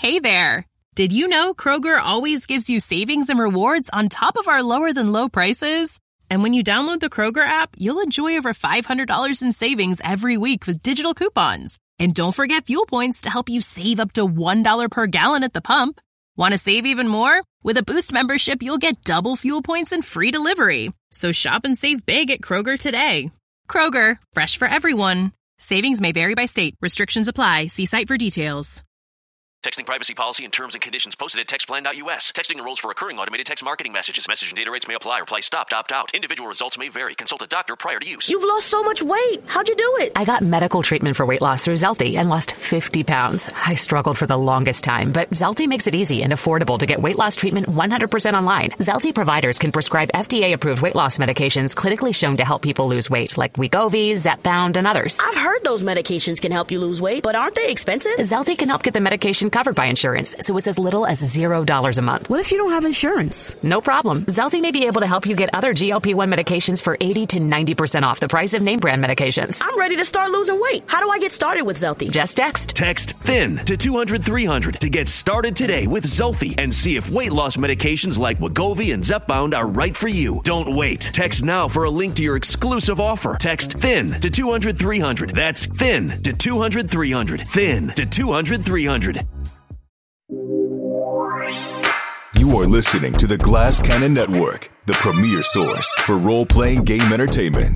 Hey there. Did you know Kroger always gives you savings and rewards on top of our lower-than-low prices? And when you download the Kroger app, you'll enjoy over $500 in savings every week with digital coupons. And don't forget fuel points to help you save up to $1 per gallon at the pump. Want to save even more? With a Boost membership, you'll get double fuel points and free delivery. So shop and save big at Kroger today. Kroger, fresh for everyone. Savings may vary by state. Restrictions apply. See site for details. Texting privacy policy and terms and conditions posted at textplan.us. Texting enrolls for recurring automated text marketing messages. Message and data rates may apply. Reply stopped, opt out. Individual results may vary. Consult a doctor prior to use. You've lost so much weight. How'd you do it? I got medical treatment for weight loss through Zelty and lost 50 pounds. I struggled for the longest time, but Zelty makes it easy and affordable to get weight loss treatment 100% online. Zelty providers can prescribe FDA-approved weight loss medications clinically shown to help people lose weight, like Wegovy, Zepbound, and others. I've heard those medications can help you lose weight, but aren't they expensive? Zelty can help get the medication covered by insurance, so it's as little as $0 a month. What if you don't have insurance? No problem. Zelty may be able to help you get other GLP-1 medications for 80 to 90% off the price of name brand medications. I'm ready to start losing weight. How do I get started with Zelty? Just text. Text THIN to 200-300 to get started today with Zelty and see if weight loss medications like Wegovy and Zepbound are right for you. Don't wait. Text now for a link to your exclusive offer. Text THIN to 200-300. That's THIN to 200-300. THIN to 200-300. You are listening to the Glass Cannon Network, the premier source for role-playing game entertainment.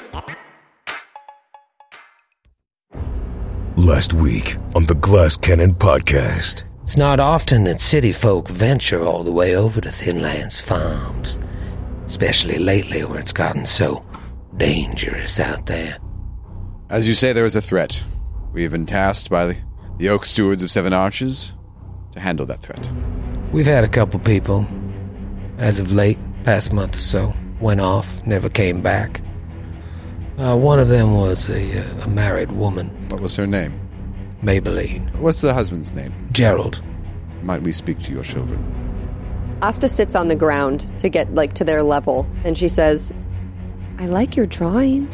Last week on the Glass Cannon podcast. It's not often that city folk venture all the way over to Thinlands Farms, especially lately where it's gotten so dangerous out there. As you say, there is a threat. We have been tasked by the Oak Stewards of Seven Arches to handle that threat. We've had a couple people, as of late, past month or so, went off, never came back. One of them was a married woman. What was her name? Maybelline. What's the husband's name? Gerald. Might we speak to your children? Asta sits on the ground to get, to their level, and she says, I like your drawing.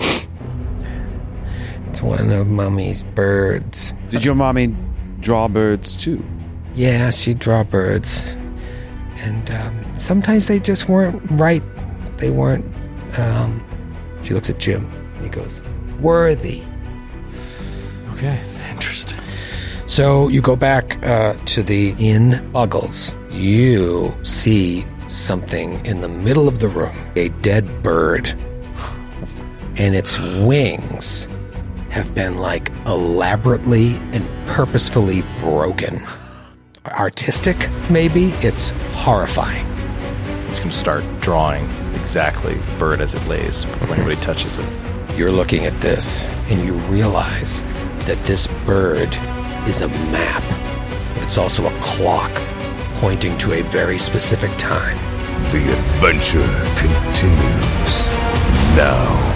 It's one of Mommy's birds. Did your mommy draw birds, too? Yeah, she'd draw birds. And sometimes they just weren't right. They weren't, she looks at Jim, and he goes, worthy. Okay, interesting. So you go back to the Inn Buggles. You see something in the middle of the room, a dead bird. And its wings have been, elaborately and purposefully broken. Artistic, maybe? It's horrifying. He's going to start drawing exactly the bird as it lays before anybody touches it. You're looking at this, and you realize that this bird is a map, but it's also a clock pointing to a very specific time. The adventure continues now.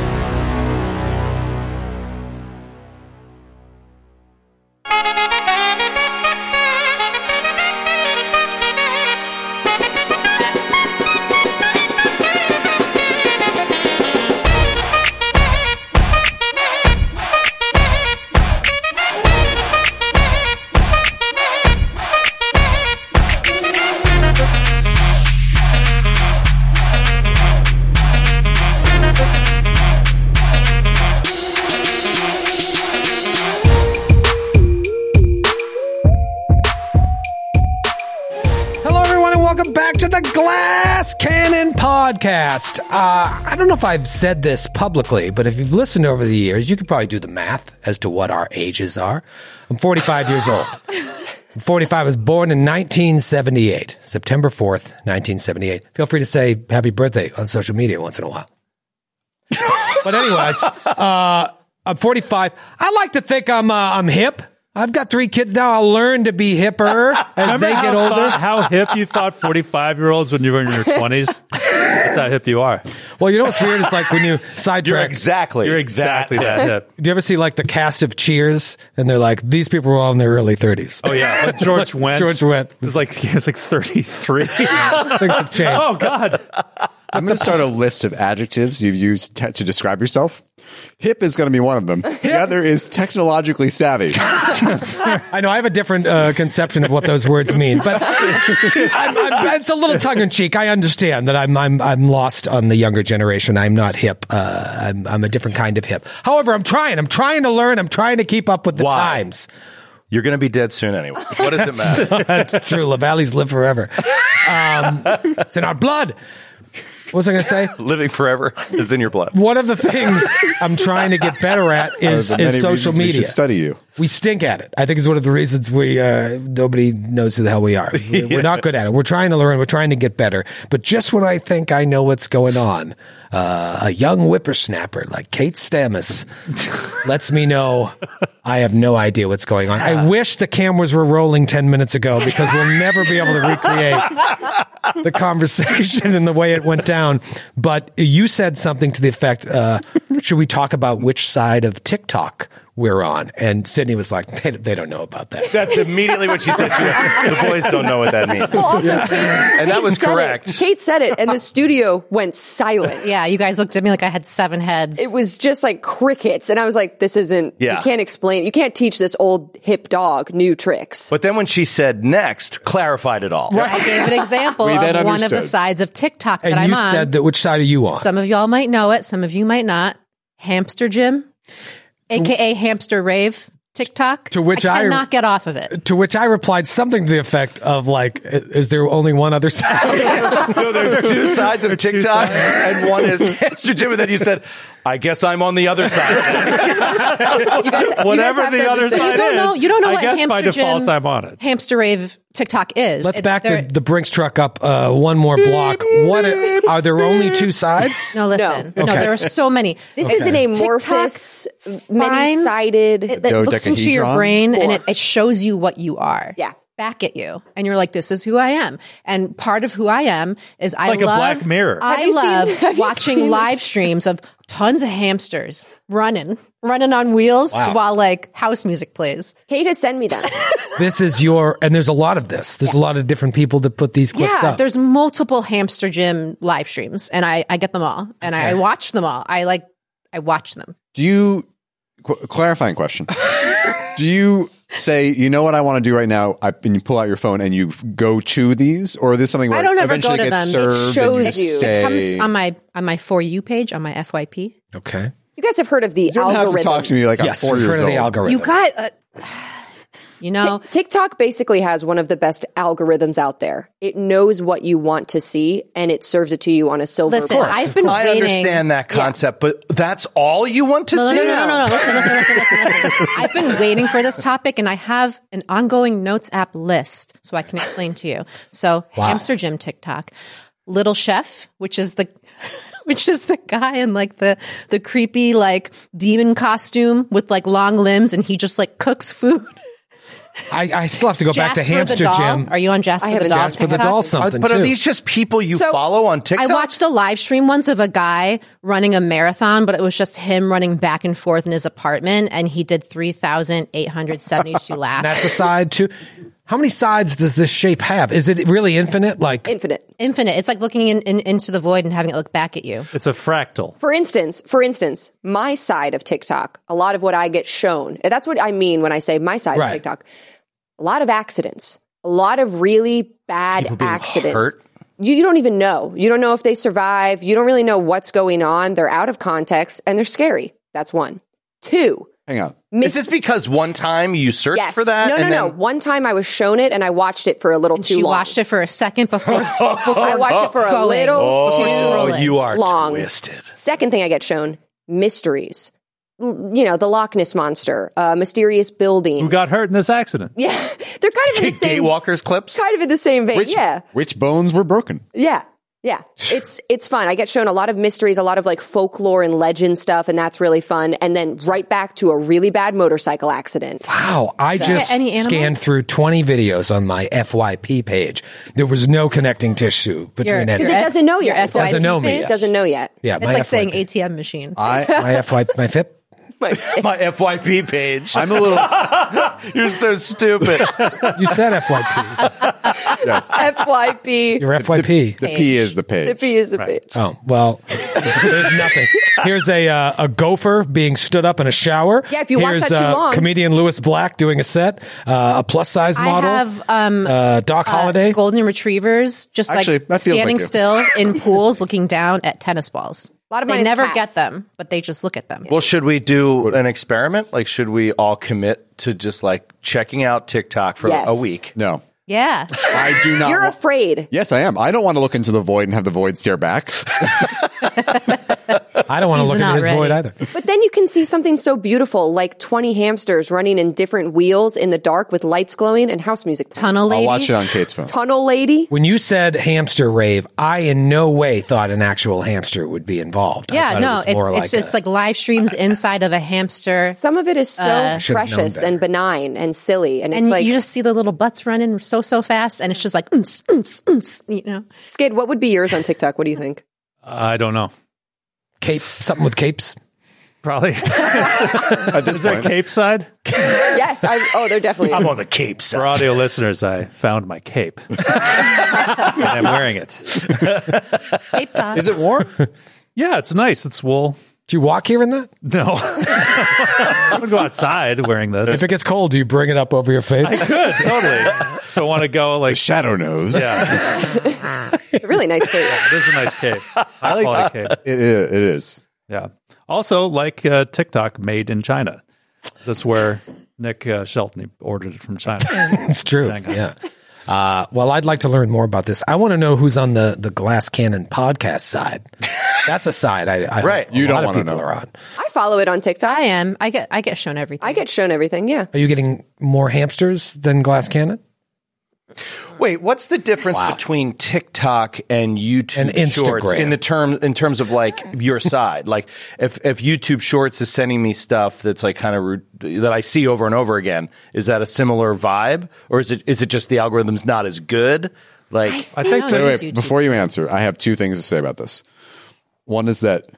Podcast. I don't know if I've said this publicly, but if you've listened over the years, you could probably do the math as to what our ages are. I'm 45 years old. I'm 45. I was born in 1978, September 4th, 1978. Feel free to say happy birthday on social media once in a while. But anyways, I'm 45. I like to think I'm hip. I've got 3 kids now. I'll learn to be hipper as they get older. How hip you thought 45-year-olds when you were in your 20s? That's how hip you are. Well, you know what's weird? It's like when you sidetrack. You're exactly that hip. Do you ever see the cast of Cheers? And they're like, these people were all in their early 30s. Oh, yeah. Like George Wendt. George Wendt. He was like 33. Things have changed. Oh, God. I'm going to start a list of adjectives you've used to describe yourself. Hip is going to be one of them. The other is technologically savvy. I know I have a different conception of what those words mean, but it's a little tongue in cheek. I understand that I'm lost on the younger generation. I'm not hip. I'm a different kind of hip. However, I'm trying to learn. I'm trying to keep up with the times. You're going to be dead soon anyway. What does it matter? That's true. LaValleys live forever. It's in our blood. What was I going to say? Living forever is in your blood. One of the things I'm trying to get better at is social media. We should study you. We stink at it. I think it's one of the reasons nobody knows who the hell we are. We're not good at it. We're trying to learn. We're trying to get better. But just when I think I know what's going on, a young whippersnapper like Kate Stammis lets me know I have no idea what's going on. I wish the cameras were rolling 10 minutes ago because we'll never be able to recreate the conversation and the way it went down. But you said something to the effect, should we talk about which side of TikTok we're on? And Sydney was like, they don't know about that. That's immediately what she said. The boys don't know what that means. Well, also, and that was correct. Kate said it, and the studio went silent. Yeah, you guys looked at me like I had 7 heads. It was just like crickets, and I was like, this isn't, you can't explain, you can't teach this old hip dog new tricks. But then when she said next, clarified it all. I gave an example of one of the sides of TikTok that I'm on. And you said that which side are you on? Some of y'all might know it, some of you might not. Hamster Gym, aka Hamster Rave TikTok. To which I cannot get off of it. To which I replied something to the effect of like, is there only one other side? No, there's 2 sides of TikTok, and one is Hamster Gym, and then you said, I guess I'm on the other side. Whatever the other side is. You don't know I what guess Hamster by default Gym, I'm on it. Hamster Rave TikTok is. Let's back the Brinks truck up one more block. Are there only 2 sides? No, listen. No, Okay. there are so many. This is an amorphous, many-sided. It looks into your brain and it shows you what you are. Yeah. Back at you. And you're like, this is who I am. And part of who I am is like a Black Mirror. I love watching live streams of tons of hamsters running on wheels while like house music plays. Kate has sent me that. This is and there's a lot of this. There's a lot of different people that put these clips up. There's multiple Hamster Gym live streams and I get them all and I watch them all. I watch them. Do you, clarifying question, do you say, you know what I want to do right now, and you pull out your phone and you go to these, or is this something where I don't ever eventually go to gets them. served It shows and you. stay? It comes on my For You page, on my FYP. Okay. You guys have heard of the You don't algorithm. have to talk to me like I'm 4 years old. The algorithm. You got... You know, TikTok basically has one of the best algorithms out there. It knows what you want to see and it serves it to you on a silver Listen, platter. I've been waiting. I understand that concept, but that's all you want to see? No. Listen. I've been waiting for this topic and I have an ongoing notes app list so I can explain to you. So Hamster Gym TikTok, Little Chef, which is the guy in like the creepy like demon costume with like long limbs and he just like cooks food. I still have to go back to Jasper the Hamster Doll. Gym. Are you on Jasper the Doll? Jasper the Doll something But too. are these just people you follow on TikTok? I watched a live stream once of a guy running a marathon, but it was just him running back and forth in his apartment, and he did 3,872 laps. That's a side too. How many sides does this shape have? Is it really infinite? Like infinite. It's like looking into the void and having it look back at you. It's a fractal. For instance, my side of TikTok, a lot of what I get shown, and that's what I mean when I say my side of TikTok, a lot of accidents, a lot of really bad accidents. Hurt. You don't even know. You don't know if they survive. You don't really know what's going on. They're out of context and they're scary. That's 1. 2. Hang on. Is this because one time you searched for that? No. One time I was shown it and I watched it for a little too long. She watched it for a second before I watched it for a little too you are long. Twisted. Second thing I get shown, mysteries. You know, the Loch Ness Monster, mysterious buildings. Who got hurt in this accident? Yeah. They're kind of in the same... Gatewalkers clips? Kind of in the same vein, Which bones were broken? Yeah. It's fun. I get shown a lot of mysteries, a lot of like folklore and legend stuff, and that's really fun. And then right back to a really bad motorcycle accident. Wow. I just scanned through 20 videos on my FYP page. There was no connecting tissue between it. Because it doesn't know yet. It doesn't know me. It doesn't know yet. Yeah, it's like saying ATM machine. My FYP. My FYP page. I'm a little... You're so stupid. You said FYP. Yes. FYP. Your FYP. The P is the page. The P is the page. Oh, well, there's nothing. Here's a gopher being stood up in a shower. Yeah, if you watch Here's, that too long. comedian Louis Black doing a set. A plus-size model. I have Doc Holliday. golden retrievers just Actually, that feels standing like you. still in pools looking down at tennis balls. A lot of They mine is never cats. get them, but they just look at them. Well, should we do an experiment? Like, should we all commit to just like checking out TikTok for Yes. a week? No. Yeah. I do not. You're afraid. Yes, I am. I don't want to look into the void and have the void stare back. I don't want to He's look not into his ready. void either. But then you can see something so beautiful, like 20 hamsters running in different wheels in the dark with lights glowing and house music playing. Tunnel lady. I'll watch it on Kate's phone. Tunnel lady. When you said hamster rave, I in no way thought an actual hamster would be involved. I Yeah, thought no, it was more it's like live streams inside of a hamster. Some of it is so Should've known precious better. and benign and silly. And it's And like, you just see the little butts running so fast, and it's just like, you know. Skid, what would be yours on TikTok? What do you think? I don't know. cape, something with capes. Probably. At this Is there a point, cape side? Yes. There definitely is. I'm on the Cape side. For audio listeners, I found my cape. And I'm wearing it. Cape top. is it warm? Yeah, it's nice. It's wool. Do you walk here in that? No. I would go outside wearing this. If it gets cold, do you bring it up over your face? Good, totally. If I want to go like, Shadow nose. yeah, It's a really nice cape. it is a nice cape. I like Quality cape. It is. Yeah. Also, like TikTok made in China. That's where Nick Shelton ordered it from China. It's true. Shanghai. Yeah. Well, I'd like to learn more about this. I want to know who's on the Glass Cannon podcast side. That's a side I Right. You You don't want wanna to know. know. Are on. I follow it on TikTok. I am. I get shown everything. I get shown everything. Yeah. Are you getting more hamsters than Glass Cannon? Wait, what's the difference between TikTok and YouTube And Shorts Instagram. in terms of like your side? Like if YouTube Shorts is sending me stuff that's like kind of that I see over and over again, is that a similar vibe, or is it just the algorithm's not as good? Like I think don't that use Wait, YouTube before you answer, I have two things to say about this. One is that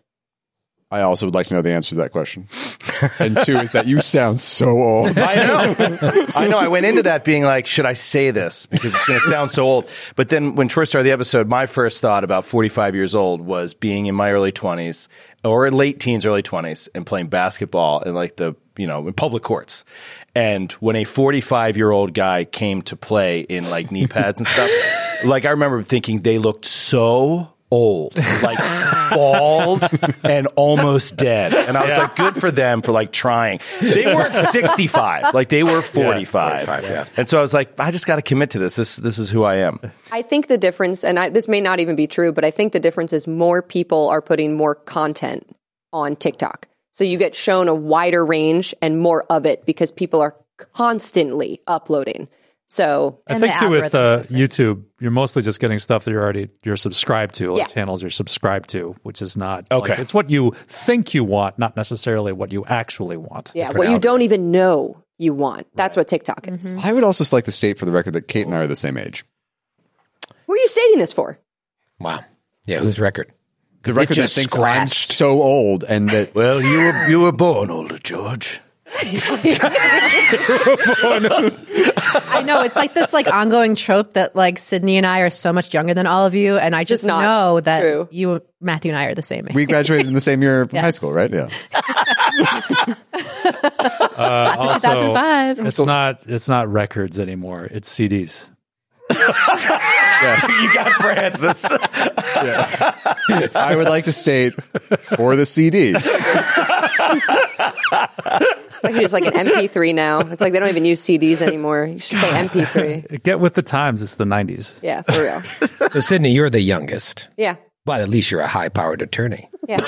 I also would like to know the answer to that question. And two is that you sound so old. I know. I went into that being like, should I say this? Because it's going to sound so old. But then when Troy started the episode, my first thought about 45 years old was being in my early 20s or late teens, early 20s and playing basketball in like in public courts. And when a 45-year-old guy came to play in like knee pads and stuff, like I remember thinking they looked so old, like bald and almost dead. And I was like, good for them for like trying. They weren't 65, like they were 45. yeah. And so I was like, I just got to commit to this. This is who I am. I think the difference, and this may not even be true, but I think the difference is more people are putting more content on TikTok. So you get shown a wider range and more of it because people are constantly uploading. So I And think the too with algorithms different. YouTube, you're mostly just getting stuff that you're subscribed to, like Yeah. channels you're subscribed to, which is not Okay. Like, it's what you think you want, not necessarily what you actually want. yeah, what you don't even know you want. That's what TikTok is. I would also like to state for the record that Kate and I are the same age. Who are you stating this for? Wow. Yeah, whose record? The record that just thinks I'm scratched. so old and that Well, you were born older, George. I know it's like this ongoing trope that like Sydney and I are so much younger than all of you, and I just not know that true. you, Matthew, and I are the same age. we graduated in the same year of high Yes. school, right? Yeah. Class of 2005. It's not records anymore. It's CDs. You got Francis. I would like to state for the CD. It's like just like an MP3 now. It's like they don't even use CDs anymore. You should say MP3. Get with the times. It's the 90s. Yeah, for real. So, Sydney, you're the youngest, Yeah. but at least you're a high-powered attorney. Yeah.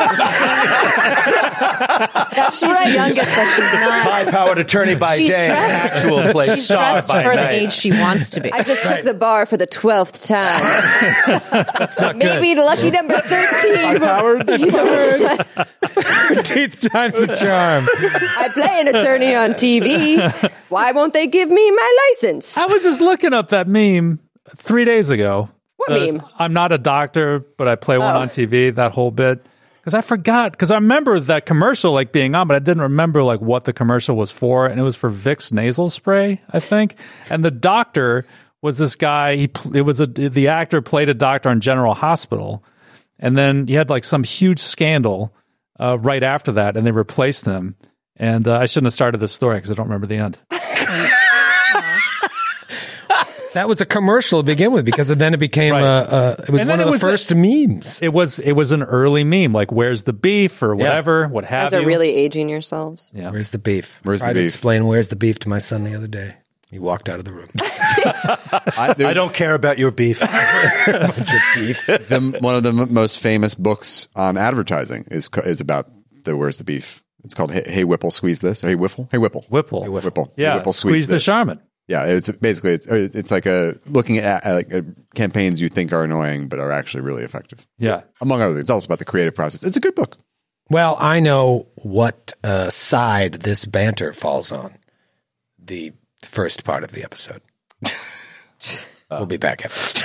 She's the youngest, but she's not. High-powered attorney by She's day, dressed- actual play She's star dressed by for the night. age she wants to be. I just took the bar for the 12th time. That's not Maybe lucky number 13. Howard? 13th time's a charm. I play an attorney on TV. Why won't they give me my license? I was just looking up that meme 3 days ago. What meme? I'm not a doctor, but I play one on TV, that whole bit. Because I forgot, because I remember that commercial like being on, but I didn't remember like what the commercial was for. And it was for Vicks nasal spray, I think. And the doctor was this guy. The actor played a doctor on General Hospital, and then he had like some huge scandal right after that, and they replaced him. And I shouldn't have started this story because I don't remember the end. That was a commercial to begin with, because then it became it was one of the first memes. It was an early meme, like "Where's the beef?" or whatever, what have you. You guys are really aging yourselves. Yeah. Where's the beef? Where's the beef? To explain where's the beef to my son the other day. He walked out of the room. I don't care about your beef. Bunch of beef. One of the most famous books on advertising is about the Where's the Beef. It's called Hey Whipple, Squeeze This. Or Hey Whipple. Whipple. Yeah, Whipple, squeeze the Charmin. Yeah, it's basically it's like looking at campaigns you think are annoying but are actually really effective. Yeah, among other things. It's also about the creative process. It's a good book. Well, I know what side this banter falls on. The first part of the episode. We'll be back after.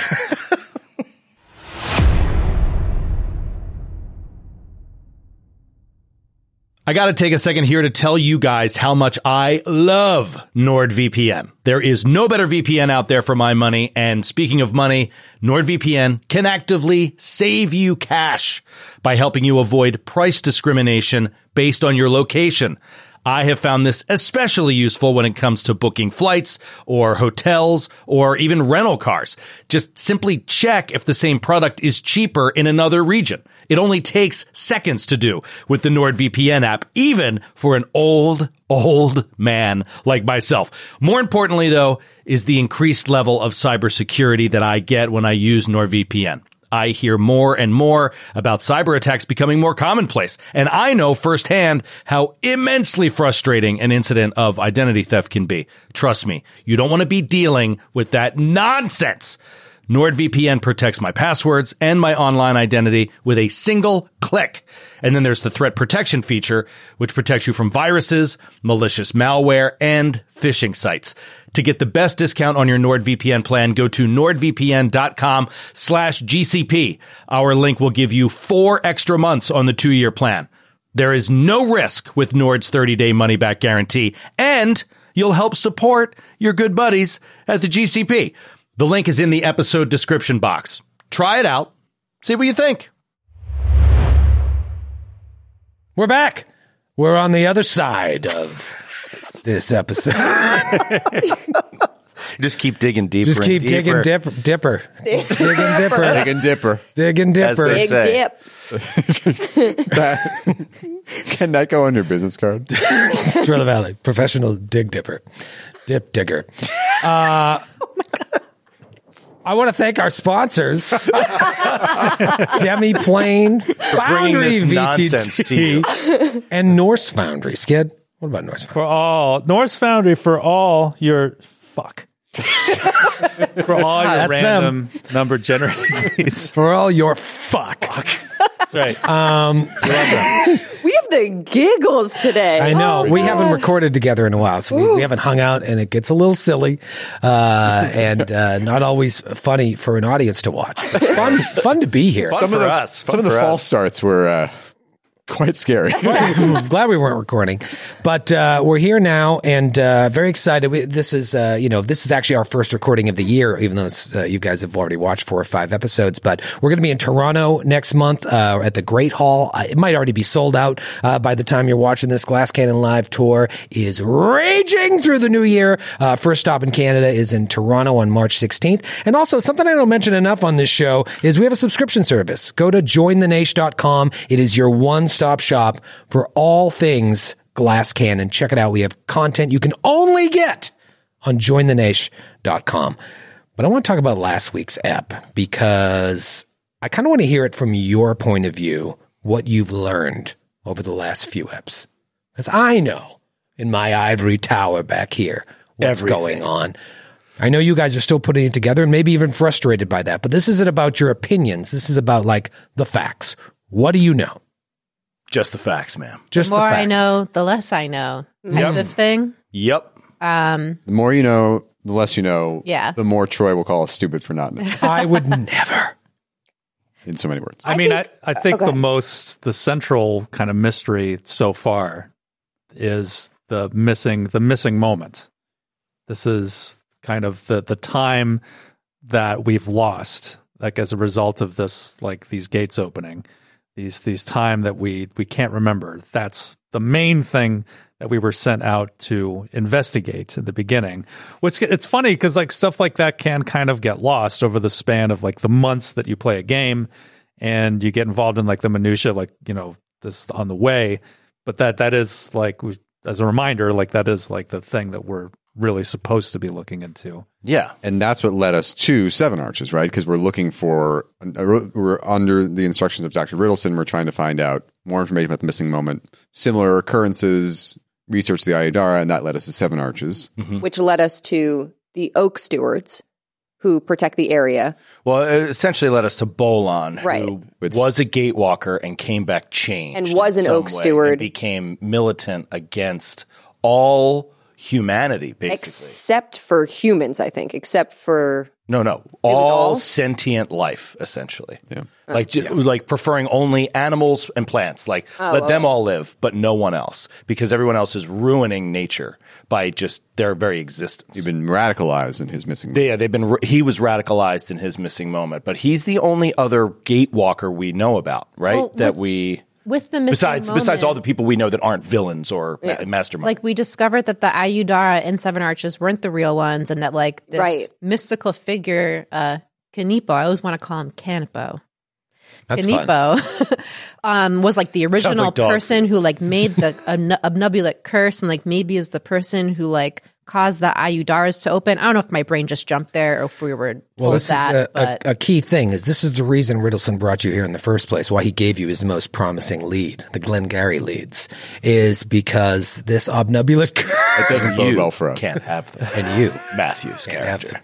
I got to take a second here to tell you guys how much I love NordVPN. There is no better VPN out there for my money. And speaking of money, NordVPN can actively save you cash by helping you avoid price discrimination based on your location. I have found this especially useful when it comes to booking flights or hotels or even rental cars. Just simply check if the same product is cheaper in another region. It only takes seconds to do with the NordVPN app, even for an old man like myself. More importantly, though, is the increased level of cybersecurity that I get when I use NordVPN. I hear more and more about cyber attacks becoming more commonplace, and I know firsthand how immensely frustrating an incident of identity theft can be. Trust me, you don't want to be dealing with that nonsense. NordVPN protects my passwords and my online identity with a single click. And then there's the threat protection feature, which protects you from viruses, malicious malware, and phishing sites. To get the best discount on your NordVPN plan, go to nordvpn.com/GCP. Our link will give you 4 extra months on the 2-year plan. There is no risk with Nord's 30-day money-back guarantee, and you'll help support your good buddies at the GCP. The link is in the episode description box. Try it out. See what you think. We're back. We're on the other side of this episode. Just keep digging deeper. Just keep digging dipper. Digging dipper. Digging dipper. Digging dipper. Big dip. Can that go on your business card? Trailer Valley, professional dig dipper. Dip digger. Oh my God. I want to thank our sponsors, Demi Plane, Foundry VTT, and Norse Foundry. Skid, what about Norse Foundry? Norse Foundry for all your for all your random number generating needs. For all your fuck. Right. We have the giggles today. I know. We haven't recorded together in a while, so we haven't hung out, and it gets a little silly and not always funny for an audience to watch. Fun to be here. Some of the false starts were quite scary. I'm glad we weren't recording, but we're here now and very excited. This is actually our first recording of the year, even though you guys have already watched 4 or 5 episodes. But we're going to be in Toronto next month at the Great Hall. It might already be sold out by the time you're watching this. Glass Cannon Live tour is raging through the new year. First stop in Canada is in Toronto on March 16th. And also, something I don't mention enough on this show is we have a subscription service. Go to jointhenash.com. It is your one-stop shop for all things Glass Cannon. Check it out. We have content you can only get on jointhenash.com. But I want to talk about last week's ep because I kind of want to hear it from your point of view, what you've learned over the last few eps. Because I know in my ivory tower back here what's going on. I know you guys are still putting it together and maybe even frustrated by that, but this isn't about your opinions. This is about like the facts. What do you know? Just the facts, man. The more I know, the less I know. Type of thing. Yep. The more you know, the less you know. Yeah. The more Troy will call us stupid for not knowing. I would never. In so many words. I think the central kind of mystery so far is the missing moment. This is kind of the time that we've lost, like as a result of this, like these gates opening, these time that we can't remember. That's the main thing that we were sent out to investigate at the beginning. It's funny because like stuff like that can kind of get lost over the span of like the months that you play a game, and you get involved in like the minutia, like, you know, this on the way. But that is like, as a reminder, like that is like the thing that we're really supposed to be looking into. Yeah. And that's what led us to Seven Arches, right? Because we're looking for, we're under the instructions of Dr. Riddleson. We're trying to find out more information about the missing moment, similar occurrences, research the Ayudara, and that led us to Seven Arches. Which led us to the Oak Stewards, who protect the area. Well, it essentially led us to Bolon, Right. who was a gatewalker and came back changed. And was in an some Oak way Steward. and became militant against all humanity, basically. Except for humans, I think. Except for... No. was All all? sentient life, essentially. Yeah. Like preferring only animals and plants. Like, let them all live, but no one else. Because everyone else is ruining nature by just their very existence. You've been radicalized in his missing moment. Yeah, he was radicalized in his missing moment. But he's the only other gatewalker we know about, right? Well, with the missing moment, besides all the people we know that aren't villains or masterminds. Like we discovered that the Ayudara and Seven Arches weren't the real ones, and that like this mystical figure, Kanipo, I always want to call him Canipo. That's Kanipo was like the original like dog person who like made the obnubilant curse, and like maybe is the person who like caused the Ayudaras to open. I don't know if my brain just jumped there or if we were told this that. is But a key thing is this is the reason Riddleson brought you here in the first place, why he gave you his most promising lead, the Glengarry leads, is because this obnubilant curse... It doesn't bode well for us. Can't have that. And you. Matthew's character.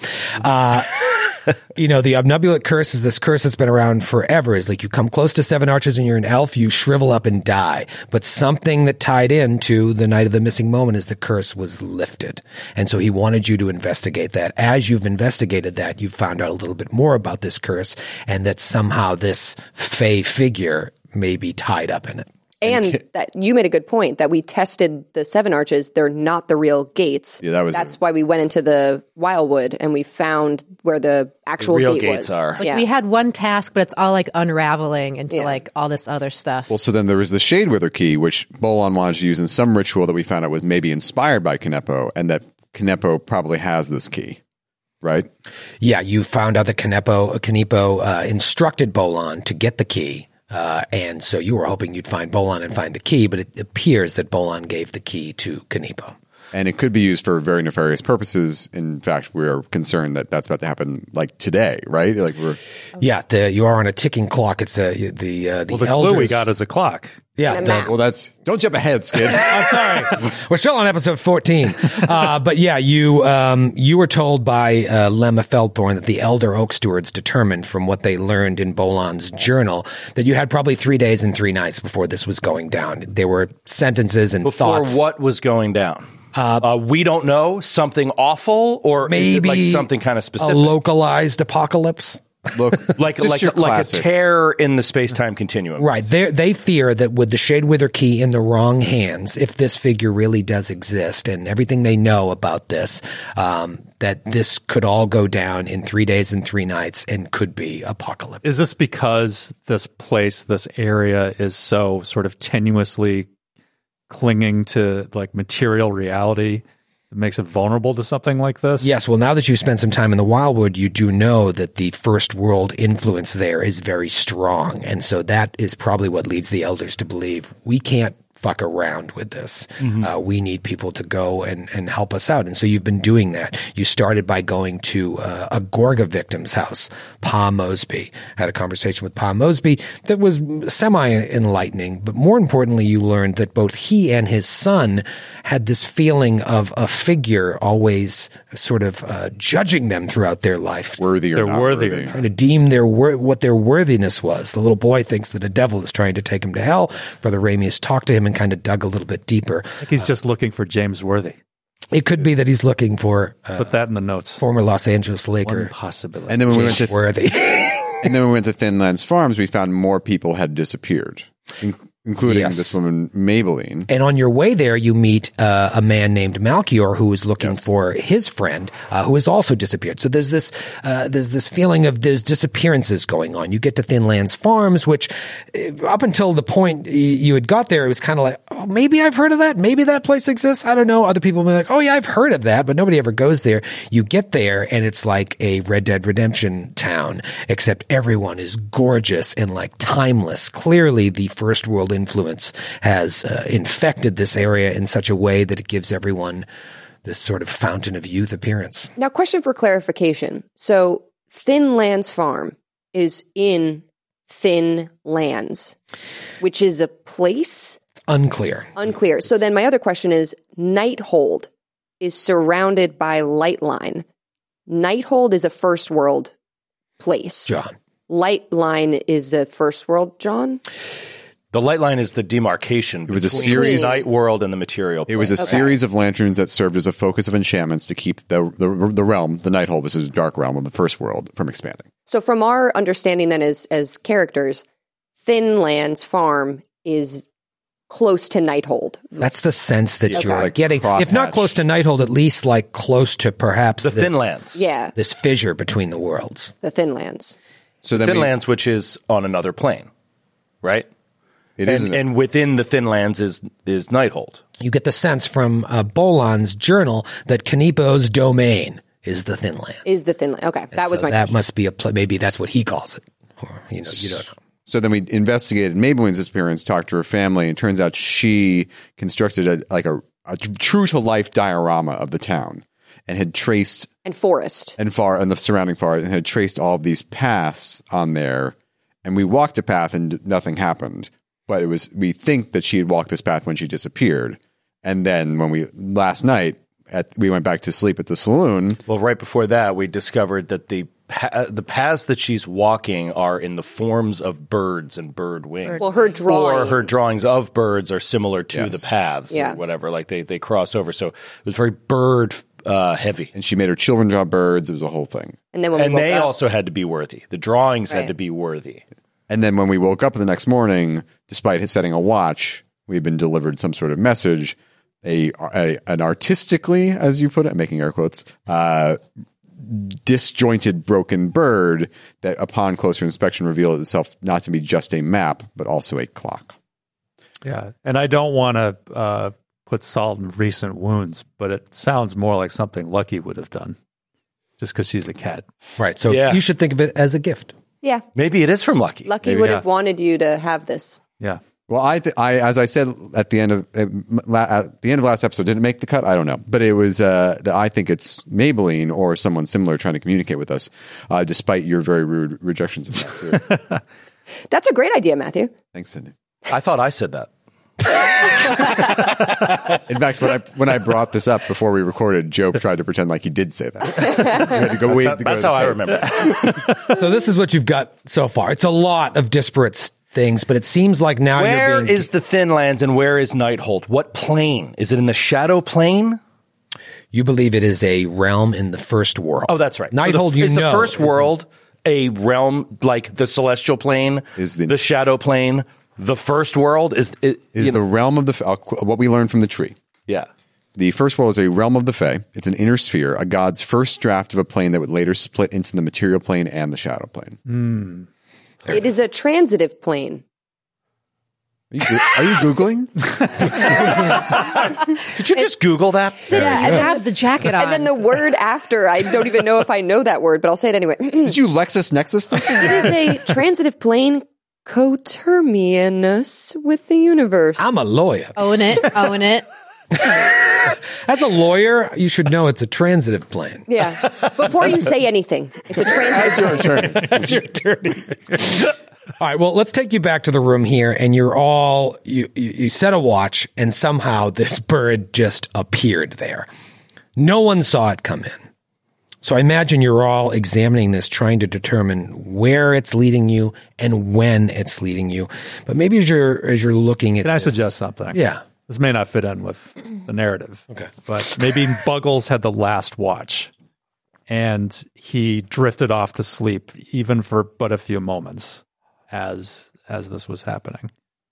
You know, the obnubilant curse is this curse that's been around forever. Is like you come close to Seven Arches and you're an elf, you shrivel up and die. But something that tied into the night of the missing moment is the curse was lifted. And so he wanted you to investigate that. As you've investigated that, you've found out a little bit more about this curse and that somehow this fey figure may be tied up in it. And that you made a good point that we tested the Seven Arches. They're not the real gates. Yeah, that's why we went into the Wildwood and we found where the actual real gate gates was. are. it's like we had one task, but it's all like unraveling into like all this other stuff. Well, so then there was the Shadewither key, which Bolon wanted to use in some ritual that we found out was maybe inspired by Kanepo, and that Kanepo probably has this key, right? Yeah, you found out that Kanipo instructed Bolon to get the key. And so you were hoping you'd find Bolon and find the key, but it appears that Bolon gave the key to Kanipo. And it could be used for very nefarious purposes. In fact, we're concerned that that's about to happen like today, right? Like you are on a ticking clock. It's the Well, the elders. clue we got is a clock. Yeah, well, don't jump ahead, Skid. I'm sorry. We're still on episode 14. But yeah, you were told by Lemma Feldthorn that the elder Oak Stewards determined from what they learned in Bolon's journal that you had probably 3 days and 3 nights before this was going down. There were sentences and Before thoughts. what was going down? We don't know. Something awful, or Maybe is it like something kind of specific? A localized apocalypse. Look, like a tear in the space-time continuum. Right. They fear that with the Shadewither key in the wrong hands, if this figure really does exist and everything they know about this, that this could all go down in 3 days and 3 nights and could be apocalypse. Is this because this place, this area is so sort of tenuously clinging to like material reality? It makes it vulnerable to something like this? Yes. Well, now that you've spent some time in the Wildwood, you do know that the first world influence there is very strong. And so that is probably what leads the elders to believe we can't fuck around with this. We need people to go and help us out. And so you've been doing that. You started by going to a Gorga victim's house, Pa Mosby. Had a conversation with Pa Mosby that was semi-enlightening, but more importantly, you learned that both he and his son had this feeling of a figure always sort of judging them throughout their life. Worthy or not worthy. Trying to deem what their worthiness was. The little boy thinks that a devil is trying to take him to hell. Brother Ramius talked to him and kind of dug a little bit deeper. I think he's just looking for James Worthy. It could be that he's looking for put that in the notes. Former Los Angeles Laker. One possibility. And then when we went to Worthy. and then when we went to Thin Lands Farms, we found more people had disappeared. including Yes. this woman, Maybelline. And on your way there, you meet a man named Malchior who is looking for his friend who has also disappeared. So there's this feeling of there's disappearances going on. You get to Thinlands Farms, which up until the point you had got there, it was kind of like, oh, maybe I've heard of that. Maybe that place exists. I don't know. Other people will be like, oh yeah, I've heard of that, but nobody ever goes there. You get there and it's like a Red Dead Redemption town, except everyone is gorgeous and like timeless. Clearly the first world influence has infected this area in such a way that it gives everyone this sort of fountain of youth appearance. Now, question for clarification. So Thinlands Farm is in Thin Lands, which is a place? Unclear. Unclear. So then my other question is, Nighthold is surrounded by Lightline. Nighthold is a first world place. John. Lightline is a first world, John? The light line is the demarcation. It was a between series- the night world and the material plane. It was a series of lanterns that served as a focus of enchantments to keep the realm, the Nighthold, which is a dark realm of the first world, from expanding. So from our understanding then as characters, Thinlands Farm is close to Nighthold. That's the sense that you're Like getting. If not crosshatch. close to Nighthold, at least like close to perhaps the this, Thinlands. Yeah, this fissure between the worlds. the Thinlands. So then Thinlands, which is on another plane, right? it is And within the Thinlands is Nighthold. You get the sense from Bolan's journal that Kanipo's domain is the Thinlands. Is the Thinlands. Okay, that was So my that question. must be maybe that's what he calls it. Or, you don't know. So then we investigated Maybelline's disappearance, talked to her family, and it turns out she constructed a true to life diorama of the town and had traced And Forest. and the surrounding forest and had traced all of these paths on there. And we walked a path and nothing happened. But we think that she had walked this path when she disappeared. And then when last night we went back to sleep at the saloon. Well, right before that, we discovered that the paths that she's walking are in the forms of birds and bird wings. Well, her drawing. Or her drawings of birds are similar to Yes. the paths Yeah. or whatever. Like they cross over. So it was very bird heavy. And she made her children draw birds. It was a whole thing. And then when we And woke they up, also had to be worthy. The drawings Right. had to be worthy. And then when we woke up the next morning, despite setting a watch, we had been delivered some sort of message. An artistically, as you put it, I'm making air quotes, disjointed, broken bird that upon closer inspection revealed itself not to be just a map, but also a clock. Yeah. And I don't want to put salt in recent wounds, but it sounds more like something Lucky would have done just because she's a cat. Right. So Yeah. you should think of it as a gift. yeah, Maybe it is from Lucky. Lucky would have wanted you to have this. Yeah. Well, I as I said at the end of last episode, didn't make the cut. I don't know, but it was. I think it's Maybelline or someone similar trying to communicate with us, despite your very rude rejections of that. That's a great idea, Matthew. Thanks, Cindy. I thought I said that. In fact, when I brought this up before we recorded, Joe tried to pretend like he did say that. We had to go wait. That's how I remember it. So this is what you've got so far. It's a lot of disparate things, but it seems like now Where you're being... is the Thinlands and where is Nighthold? What plane? Is it in the shadow plane? You believe it is a realm in the first world. Oh, that's right. Nighthold, so is the first world a realm like the celestial plane, Is the the- shadow plane? The first world is the realm of the what we learned from the tree. yeah. The first world is a realm of the Fae. It's an inner sphere, a god's first draft of a plane that would later split into the material plane and the shadow plane. It is a transitive plane. Are you Googling? Did you just Google that? Yeah, and have the jacket on. And then the word after, I don't even know if I know that word, but I'll say it anyway. Did you LexisNexis this? It is a transitive plane coterminous with the universe. I'm a lawyer. own it. As a lawyer, you should know it's a transitive plane. Yeah. Before you say anything, it's a transitive plane. It's your attorney. All right, well, let's take you back to the room here, and you set a watch, and somehow this bird just appeared there. No one saw it come in. So I imagine you're all examining this, trying to determine where it's leading you and when it's leading you. But maybe as you're looking at Can I this, suggest something? Yeah. This may not fit in with the narrative. Okay. But maybe Buggles had the last watch and he drifted off to sleep even for but a few moments as this was happening.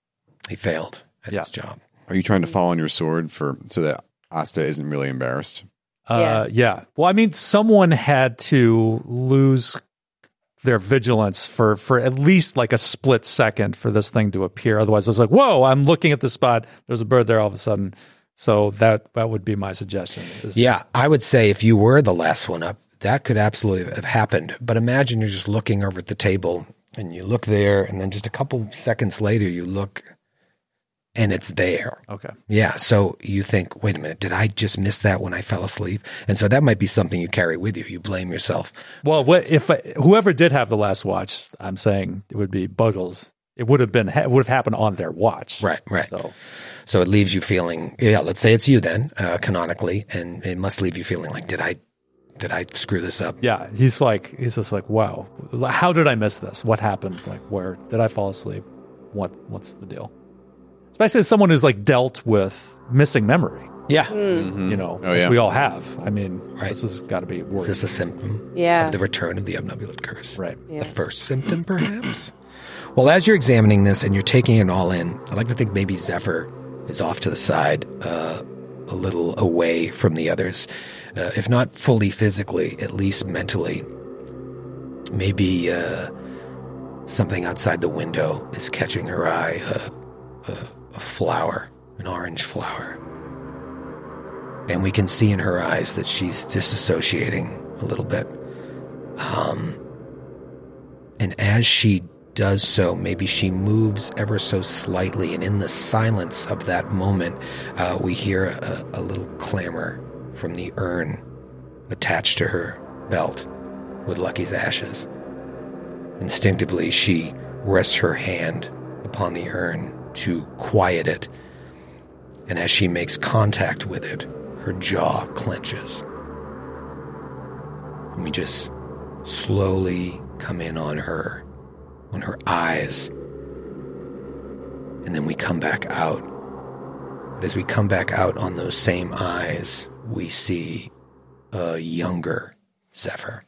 He failed at his job. Are you trying to fall on your sword so that Asta isn't really embarrassed? Yeah. Well, I mean, someone had to lose their vigilance for at least like a split second for this thing to appear. Otherwise, it's like, whoa, I'm looking at the spot. There's a bird there all of a sudden. So that would be my suggestion. I would say if you were the last one up, that could absolutely have happened. But imagine you're just looking over at the table and you look there, and then just a couple seconds later you look and it's there. Okay. Yeah. So you think, wait a minute, did I just miss that when I fell asleep? And so that might be something you carry with you. You blame yourself. Well, if whoever did have the last watch, I'm saying it would be Buggles. It would have happened on their watch. Right. So it leaves you feeling, let's say it's you then, canonically, and it must leave you feeling like, did I screw this up? Yeah. He's just like, wow, how did I miss this? What happened? Like, where did I fall asleep? What's the deal? Especially as someone who's like dealt with missing memory. Yeah. Mm-hmm. As we all have. I mean, this has got to be worrying. Is this a symptom of the return of the obnubulate curse? Right. Yeah. The first symptom, perhaps? Well, as you're examining this and you're taking it all in, I like to think maybe Zephyr is off to the side, a little away from the others. If not fully physically, at least mentally. Maybe something outside the window is catching her eye, a flower, an orange flower. And we can see in her eyes that she's disassociating a little bit. And as she does so, maybe she moves ever so slightly, and in the silence of that moment, we hear a little clamor from the urn attached to her belt with Lucky's ashes. Instinctively, she rests her hand upon the urn to quiet it, and as she makes contact with it, her jaw clenches. And we just slowly come in on her eyes, and then we come back out. But as we come back out on those same eyes, we see a younger Zephyr.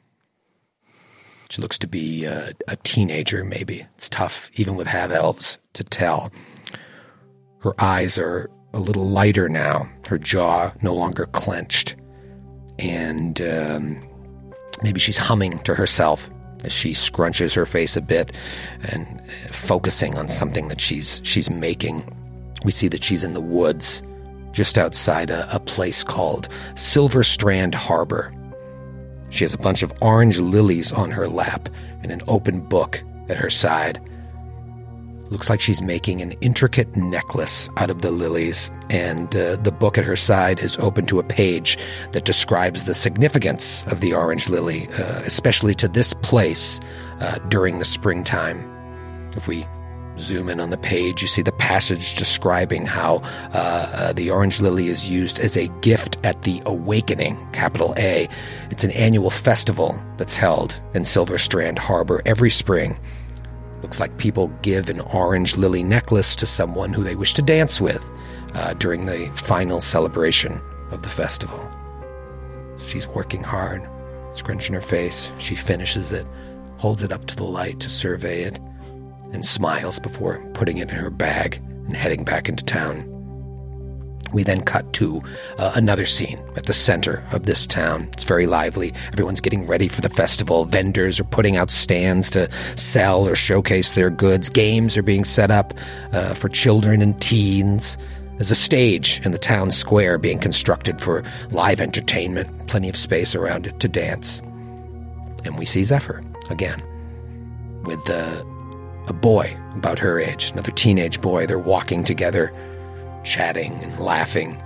She looks to be a teenager, maybe. It's tough, even with half-elves, to tell. Her eyes are a little lighter now, her jaw no longer clenched, and maybe she's humming to herself as she scrunches her face a bit and focusing on something that she's making. We see that she's in the woods just outside a place called Silver Strand Harbor. She has a bunch of orange lilies on her lap and an open book at her side. Looks like she's making an intricate necklace out of the lilies, and the book at her side is open to a page that describes the significance of the orange lily, especially to this place during the springtime. If we zoom in on the page, you see the passage describing how the orange lily is used as a gift at the Awakening, capital A. It's an annual festival that's held in Silver Strand Harbor every spring. Looks like people give an orange lily necklace to someone who they wish to dance with during the final celebration of the festival. She's working hard, scrunching her face. She finishes it, holds it up to the light to survey it, and smiles before putting it in her bag and heading back into town. We then cut to another scene at the center of this town. It's very lively. Everyone's getting ready for the festival. Vendors are putting out stands to sell or showcase their goods. Games are being set up for children and teens. There's a stage in the town square being constructed for live entertainment. Plenty of space around it to dance. And we see Zephyr again with a boy about her age, another teenage boy. They're walking together, chatting and laughing.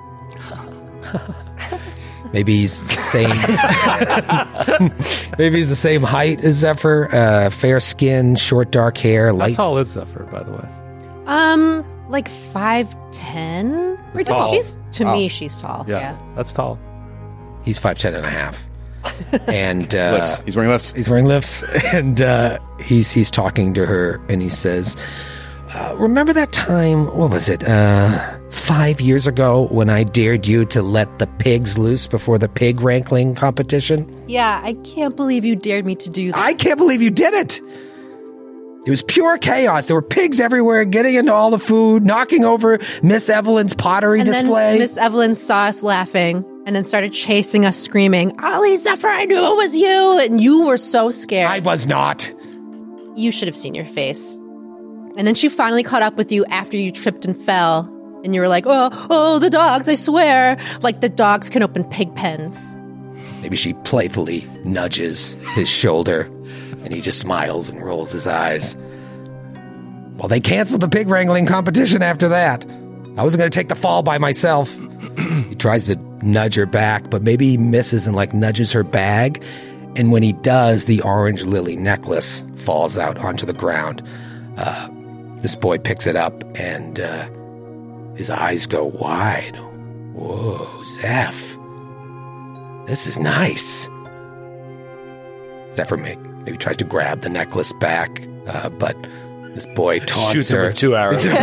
Maybe he's the same. Maybe he's the same height as Zephyr. Fair skin, short dark hair. How tall is Zephyr, by the way? Like 5'10". Tall. Me, she's tall. Yeah, that's tall. He's 5'10" and a half. And he's wearing lifts. He's wearing lifts, and he's talking to her, and he says, remember that time, what was it, 5 years ago when I dared you to let the pigs loose before the pig wrangling competition? Yeah, I can't believe you dared me to do that. I can't believe you did it! It was pure chaos. There were pigs everywhere, getting into all the food, knocking over Miss Evelyn's pottery display. Then Miss Evelyn saw us laughing and then started chasing us, screaming, "Ollie, Zephyr, I knew it was you!" And you were so scared. I was not. You should have seen your face. And then she finally caught up with you after you tripped and fell. And you were like, oh, the dogs, I swear. Like the dogs can open pig pens. Maybe she playfully nudges his shoulder, and he just smiles and rolls his eyes. Well, they canceled the pig wrangling competition after that. I wasn't going to take the fall by myself. He tries to nudge her back, but maybe he misses and nudges her bag. And when he does, the orange lily necklace falls out onto the ground. This boy picks it up, and his eyes go wide. Whoa, Zeph. This is nice. Zephyr maybe tries to grab the necklace back, but this boy taunts Shoots her. him with 2 arrows. Give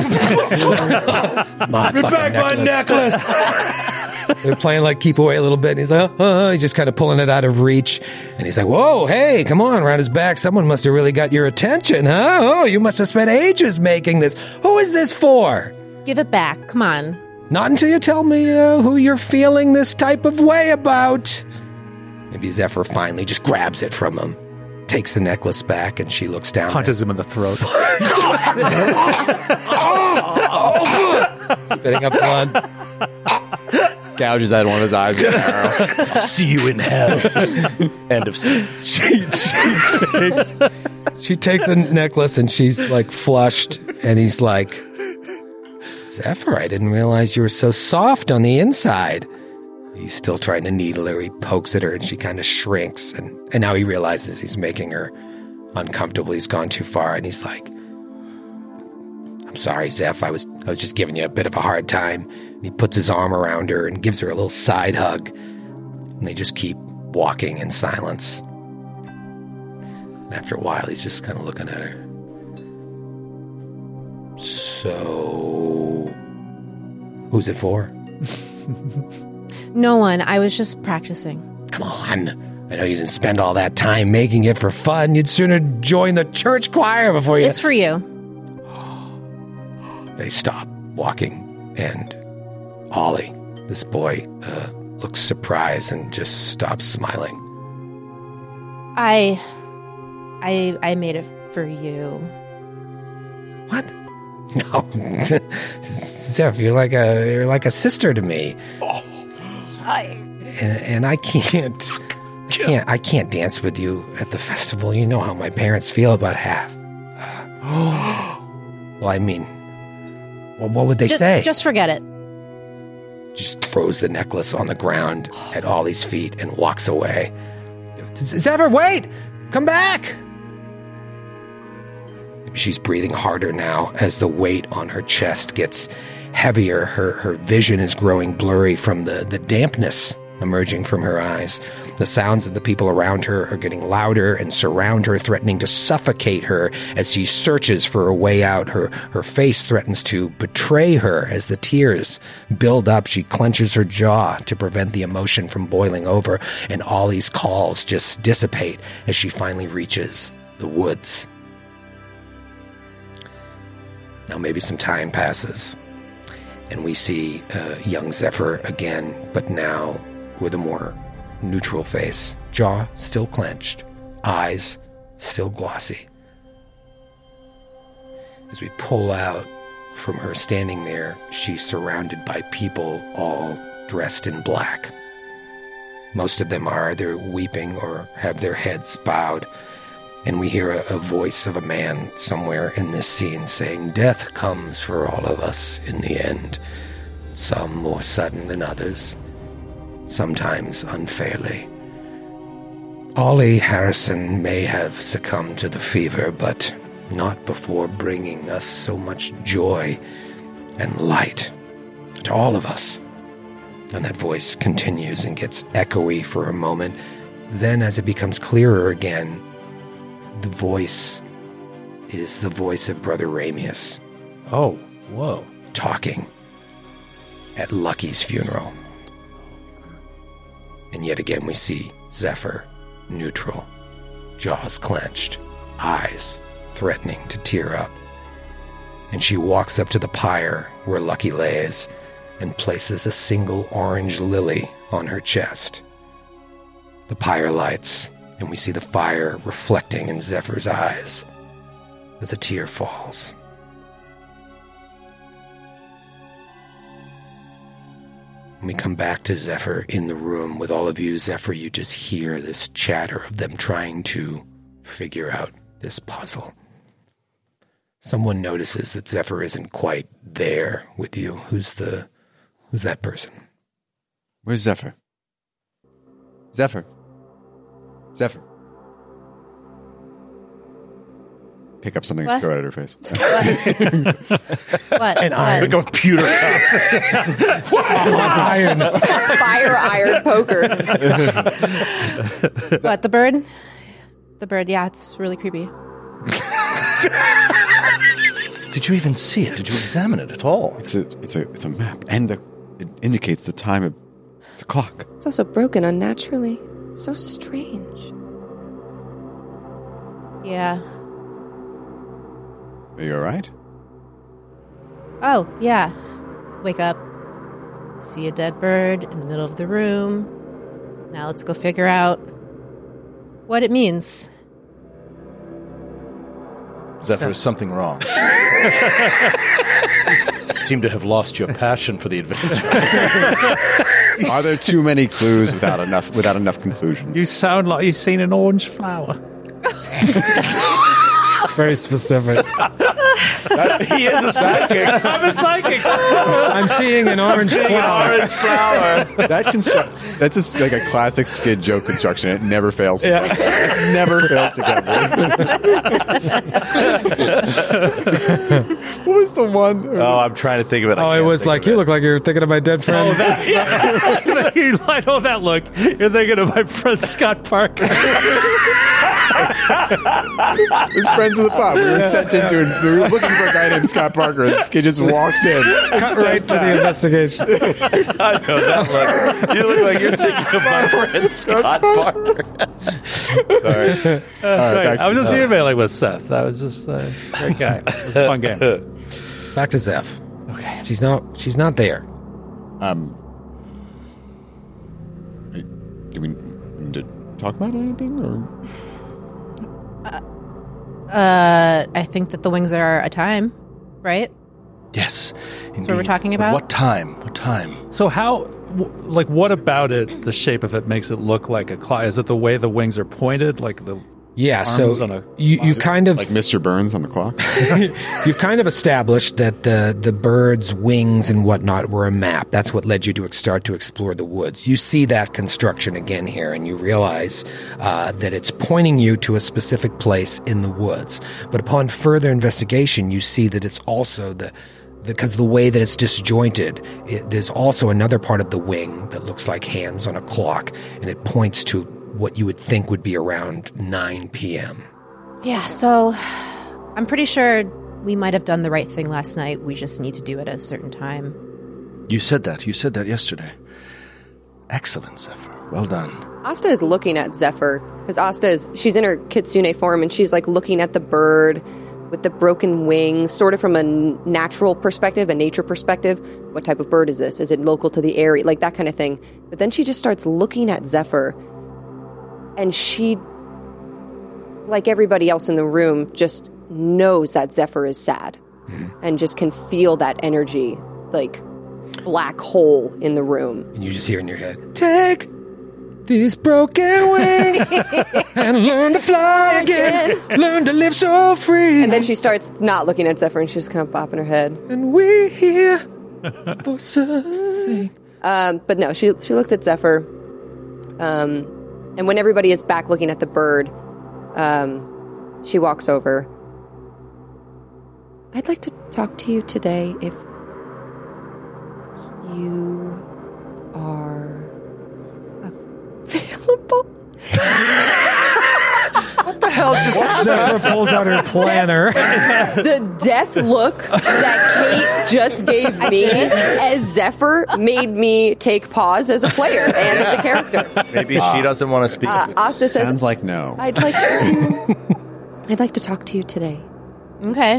me back my necklace. They're playing keep away a little bit, and he's like, he's just kind of pulling it out of reach. And he's like, whoa, hey, come on, around his back. Someone must have really got your attention, huh? Oh, you must have spent ages making this. Who is this for? Give it back. Come on. Not until you tell me who you're feeling this type of way about. Maybe Zephyr finally just grabs it from him, takes the necklace back, and she looks down. Punches him in the throat. Spitting up blood. Gouges out one of his eyes with an arrow. I'll see you in hell. End of scene. She takes the necklace, and she's flushed, and he's like, Zephyr, I didn't realize you were so soft on the inside. He's still trying to needle her. He pokes at her, and she kind of shrinks, and now he realizes he's making her uncomfortable. He's gone too far, and he's like, I'm sorry, Zeph. I was just giving you a bit of a hard time. And he puts his arm around her and gives her a little side hug, and they just keep walking in silence. And after a while, he's just kind of looking at her. So, who's it for? No one. I was just practicing. Come on. I know you didn't spend all that time making it for fun. You'd sooner join the church choir before you... It's for you. They stop walking, and Ollie, this boy, looks surprised and just stops smiling. I made it for you. What? No. Zeph, you're like a sister to me. And I can't dance with you at the festival. You know how my parents feel about half. Well, I mean, what would they say? Just forget it. Just throws the necklace on the ground at Ollie's feet and walks away. Zephyr, wait! Come back! She's breathing harder now as the weight on her chest gets heavier. Her vision is growing blurry from the dampness emerging from her eyes. The sounds of the people around her are getting louder and surround her, threatening to suffocate her as she searches for a way out. Her face threatens to betray her as the tears build up. She clenches her jaw to prevent the emotion from boiling over, and Ollie's calls just dissipate as she finally reaches the woods. Now maybe some time passes, and we see young Zephyr again, but now with a more neutral face, jaw still clenched, eyes still glossy. As we pull out from her standing there, she's surrounded by people all dressed in black. Most of them are either weeping or have their heads bowed. And we hear a voice of a man somewhere in this scene saying, "Death comes for all of us in the end, some more sudden than others, sometimes unfairly. Ollie Harrison may have succumbed to the fever, but not before bringing us so much joy and light to all of us." And that voice continues and gets echoey for a moment. Then, as it becomes clearer again, the voice is the voice of Brother Ramius. Oh, whoa. Talking at Lucky's funeral. And yet again we see Zephyr, neutral, jaws clenched, eyes threatening to tear up. And she walks up to the pyre where Lucky lays and places a single orange lily on her chest. The pyre lights, and we see the fire reflecting in Zephyr's eyes as a tear falls. When we come back to Zephyr in the room with all of you, Zephyr, you just hear this chatter of them trying to figure out this puzzle. Someone notices that Zephyr isn't quite there with you. Who's that person? Where's Zephyr? Zephyr. Pick up something and throw it at her face. What? An iron. Like a computer. Iron. Fire iron poker. What, the bird? The bird, yeah, it's really creepy. Did you even see it? Did you examine it at all? It's a map, and it indicates the time. It's a clock. It's also broken unnaturally. So strange. Yeah. Are you all right? Oh, yeah. Wake up. See a dead bird in the middle of the room. Now let's go figure out what it means. Zephyr, is something wrong? You seem to have lost your passion for the adventure. Are there too many clues without enough conclusion? You sound like you've seen an orange flower. It's very specific. He is a psychic. I'm a psychic. I'm seeing an orange flower. That's like a classic Skid joke construction. It never fails. Yeah. It never fails to get me. What was the one? Oh, I'm trying to think of it. It was like, you look like you're thinking of my dead friend. Oh, I know that look. You're thinking of my friend Scott Parker. It was Friends of the Pod. We were sent into it. We were looking for a guy named Scott Parker, and this kid just walks in. Cut right to the investigation. I know that look. You look like you're thinking of my friend Scott Parker. Sorry. Right. I was just emailing with Seth. That was just a great guy. It was a fun game. Back to Zeph. Okay. She's not there. Do we need to talk about anything, or? I think that the wings are a time, right? Yes, indeed. That's what we're talking about? What time? What time? So what about it, the shape of it makes it look like a clock? Is it the way the wings are pointed? Like the arms on a you kind of... Like Mr. Burns on the clock? You've kind of established that the bird's wings and whatnot were a map. That's what led you to start to explore the woods. You see that construction again here, and you realize that it's pointing you to a specific place in the woods. But upon further investigation, you see that it's also because of the way that it's disjointed, there's also another part of the wing that looks like hands on a clock, and it points to what you would think would be around 9 p.m. Yeah, so I'm pretty sure we might have done the right thing last night. We just need to do it at a certain time. You said that. You said that yesterday. Excellent, Zephyr. Well done. Asta is looking at Zephyr, because she's in her kitsune form, and she's like looking at the bird with the broken wings, sort of from a natural perspective, a nature perspective. What type of bird is this? Is it local to the area? Like that kind of thing. But then she just starts looking at Zephyr, and she, like everybody else in the room, just knows that Zephyr is sad and just can feel that energy, like black hole in the room. And you just hear in your head, take these broken wings and learn to fly again. Learn to live so free. And then she starts not looking at Zephyr, and she's kind of bopping her head. And we hear voices sing. But no, she looks at Zephyr. And when everybody is back looking at the bird, she walks over. I'd like to talk to you today if you are available. What the hell just happened? Zephyr pulls out her planner. The death look that Kate just gave me as Zephyr made me take pause as a player and as a character. Maybe she doesn't want to speak. Asta says, Sounds like no. I'd like to I'd like to talk to you today. Okay.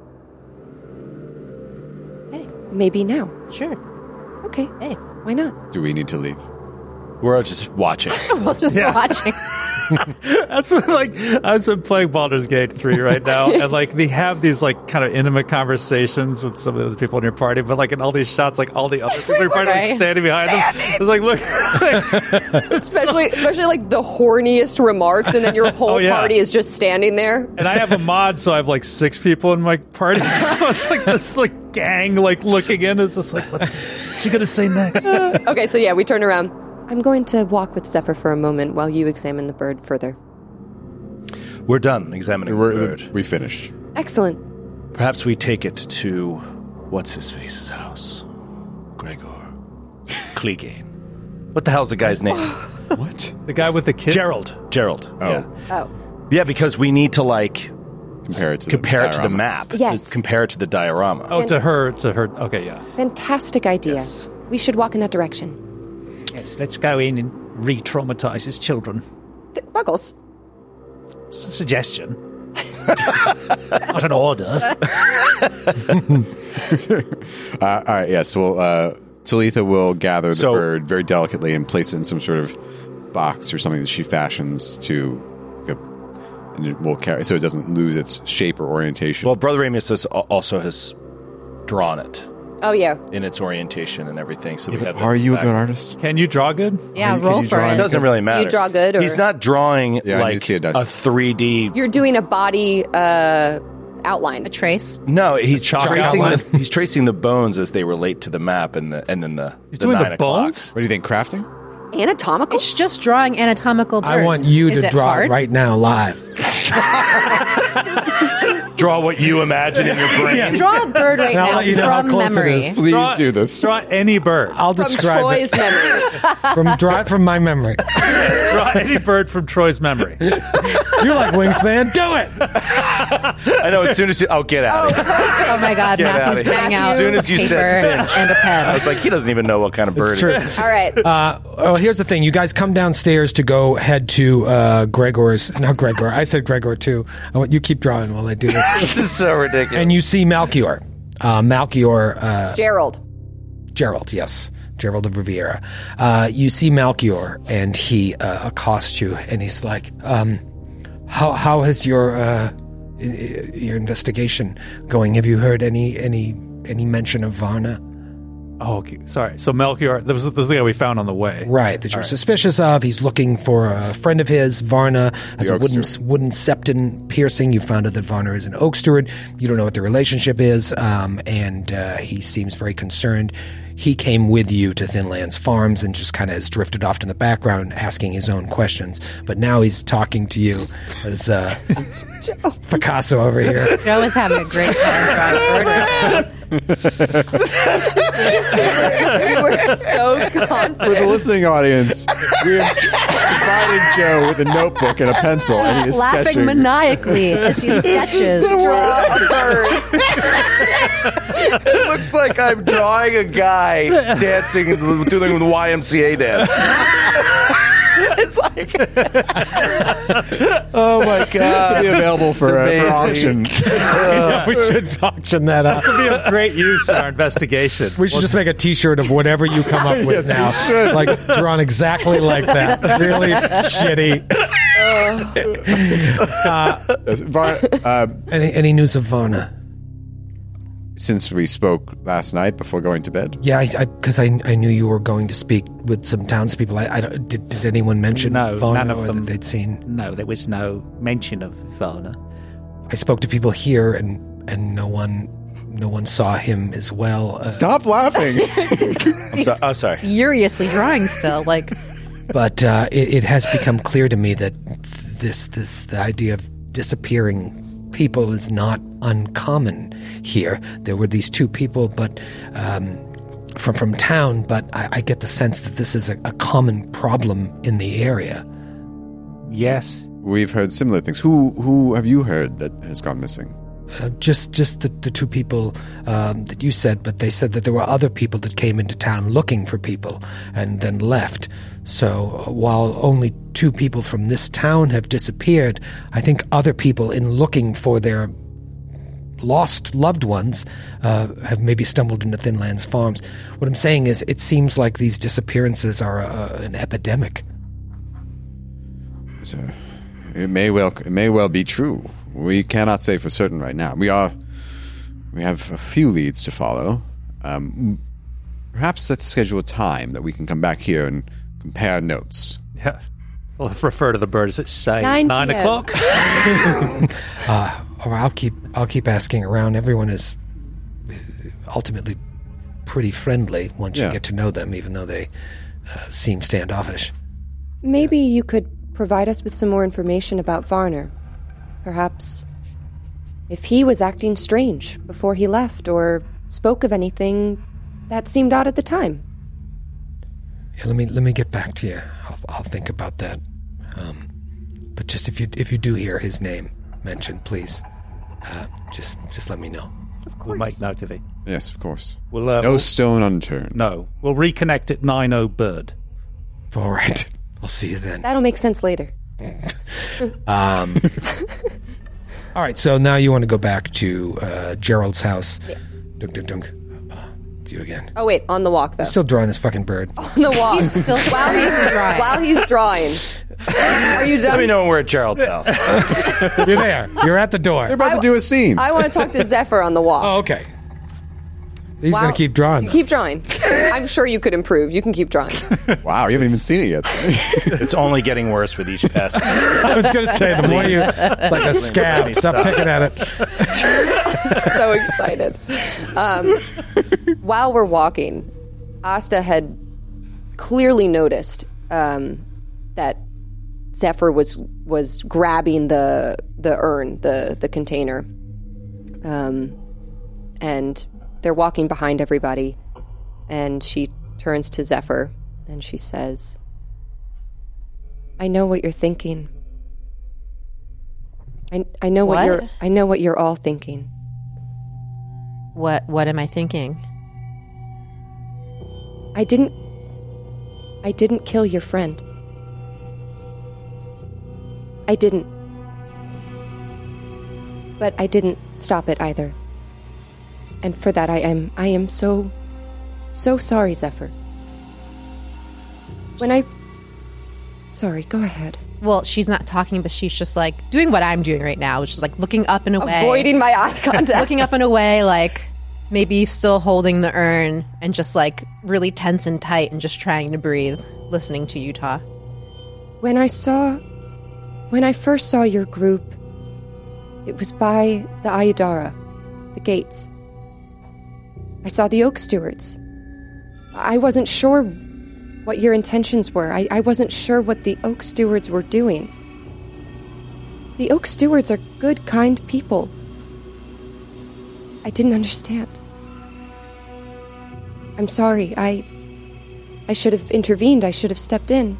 Maybe now. Sure. Okay. Hey. Why not? Do we need to leave? We're all just watching. We'll just watching. That's like I've been playing Baldur's Gate 3 right now, and like they have these like kind of intimate conversations with some of the people in your party, but like in all these shots, like all the other people in your party like standing behind them. It's like look, especially like the horniest remarks, and then your whole party is just standing there. And I have a mod, so I have like 6 people in my party. So it's like this like gang like looking in. It's just like what's she gonna say next? Okay, so yeah, we turn around. I'm going to walk with Zephyr for a moment while you examine the bird further. We're done examining the bird. We finished. Excellent. Perhaps we take it to what's-his-face's house? Gregor. Clegane. What the hell's the guy's name? What? The guy with the kid? Gerald. Oh. Yeah, because we need to like compare it to the map. Yes. Compare it to the diorama. Oh, to her. Okay, yeah. Fantastic idea. Yes. We should walk in that direction. Yes, let's go in and re-traumatize his children. Buggles. It's a suggestion. Not an order. All right, yes. Well, Talitha will gather the bird very delicately and place it in some sort of box or something that she fashions to... and it will carry, so it doesn't lose its shape or orientation. Well, Brother Amos also has drawn it. Oh, yeah. In its orientation and everything. So we have. Are you a good artist? Can you draw good? Yeah, roll for it. It doesn't really matter. You draw good? Or? He's not drawing like a 3D. You're doing a body outline. A trace? No, he's tracing the bones as they relate to the map and then the. He's doing the bones? What do you think, crafting? Anatomical? It's just drawing anatomical birds. I want you Is to it draw hard? it right now live. Draw what you imagine in your brain. Draw a bird right I'll now let you know how from close it memory. is. Please do this. Draw any bird. I'll From describe Troy's it. memory. Draw it from my memory. Draw any bird from Troy's memory. You're like Wingspan. Do it. I know. As soon as you, get out. Of here. Oh my God, Get Matthew's out of here. bringing out As soon as you paper said Finch, and a pen. I was like, he doesn't even know what kind of bird It's true. it is. All right. Well, here's the thing. You guys come downstairs to go head to Gregor's. Not Gregor. I said Gregor too. I want you keep drawing while I do this. This is so ridiculous. And you see Malchior. Gerald, yes. Gerald of Riviera. You see Malchior, and he accosts you, and he's like, how has your investigation going? Have you heard any mention of Varna? Oh, okay. Sorry. So Melchior, this is the guy we found on the way. Right, that you're suspicious of. He's looking for a friend of his. Varna has a wooden septon piercing. You found out that Varna is an oak steward. You don't know what the relationship is, and he seems very concerned. He came with you to Thinlands Farms and just kind of has drifted off to the background asking his own questions. But now he's talking to you as Picasso over here. Joe is having a great time drawing a bird right now. We were so confident. For the listening audience, we have provided Joe with a notebook and a pencil, and he is laughing sketching. maniacally as he sketches. Draw a bird. It looks like I'm drawing a guy dancing, doing the YMCA dance. It's like, oh my God. This will be available for auction. We should auction that up. This would be of great use in our investigation. We should just make a T-shirt of whatever you come up with now. Like drawn exactly like that. Really shitty. Any news of Varna? Since we spoke last night before going to bed? Yeah, because I knew you were going to speak with some townspeople. Did anyone mention Varna none of them. that they'd seen? No, there was no mention of Varna. I spoke to people here, and no one saw him as well. Stop laughing! I'm sorry. Furiously drawing still, like. But it has become clear to me that the idea of disappearing people is not uncommon here. There were these 2 people, but from town. But I get the sense that this is a common problem in the area. Yes, we've heard similar things. Who have you heard that has gone missing? Just the 2 people that you said, but they said that there were other people that came into town looking for people and then left. So while only 2 people from this town have disappeared, I think other people, in looking for their lost loved ones, have maybe stumbled into Thinlands Farms. What I'm saying is, it seems like these disappearances are an epidemic. So it may well be true. We cannot say for certain right now. We have a few leads to follow. Perhaps let's schedule a time that we can come back here and compare notes. Yeah. We'll refer to the bird as it's say 9 o'clock. Or I'll keep asking around. Everyone is ultimately pretty friendly once you get to know them, even though they seem standoffish. Maybe you could provide us with some more information about Varner. Perhaps if he was acting strange before he left, or spoke of anything that seemed odd at the time. Yeah, let me get back to you. I'll think about that. But just if you do hear his name mentioned, please, just let me know. Of course. We'll make note of it. Yes, of course. We'll stone unturned. No. We'll reconnect at 9:00 bird. All right. I'll see you then. That'll make sense later. All right, so now you want to go back to Gerald's house. Yeah. Dunk, dunk, dunk. It's you again. Oh, wait, on the walk, though. I'm still drawing this fucking bird. On the walk. He's still drawing. While he's drawing. Are you done? Let me know when we're at Gerald's house. You're there. You're at the door. You're about to do a scene. I want to talk to Zephyr on the walk. Oh, okay. He's going to keep drawing. Keep drawing. I'm sure you could improve. You can keep drawing. Wow, you haven't even seen it yet. It's only getting worse with each pass. I was going to say, the more you... like a scab. Stop picking at it. So excited. While we're walking, Asta had clearly noticed that Zephyr was grabbing the urn, the container. And they're walking behind everybody, and she turns to Zephyr and she says, I know what you're thinking. I know what you're all thinking. What am I thinking? I didn't kill your friend. I didn't. But I didn't stop it either. And for that I am so sorry, Zephyr. Sorry, go ahead. Well, she's not talking, but she's just like doing what I'm doing right now, which is like looking up and away. Avoiding my eye contact. Looking up and away, like maybe still holding the urn and just like really tense and tight and just trying to breathe, listening to you talk. When I first saw your group, it was by the Ayudara, the gates. I saw the Oak Stewards. I wasn't sure what your intentions were. I wasn't sure what the Oak Stewards were doing. The Oak Stewards are good, kind people. I didn't understand. I'm sorry. I should have intervened. I should have stepped in.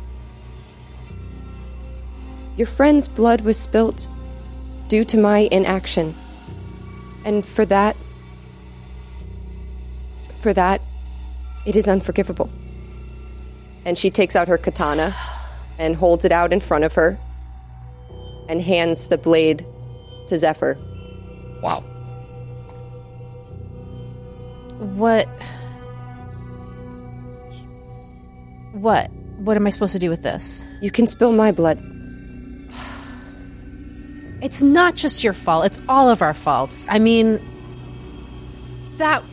Your friend's blood was spilt due to my inaction. And for that, it is unforgivable. And she takes out her katana and holds it out in front of her and hands the blade to Zephyr. Wow. What am I supposed to do with this? You can spill my blood. It's not just your fault. It's all of our faults. I mean, that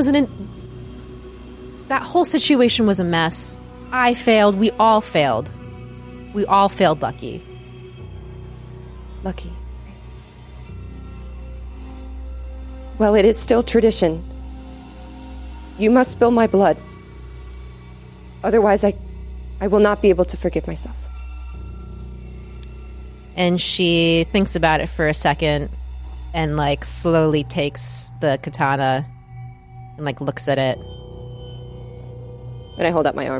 whole situation was a mess. I failed. We all failed. We all failed, Lucky. Lucky. Well, it is still tradition. You must spill my blood. Otherwise, I will not be able to forgive myself. And she thinks about it for a second and, like, slowly takes the katana and, like, looks at it. And I hold up my arm.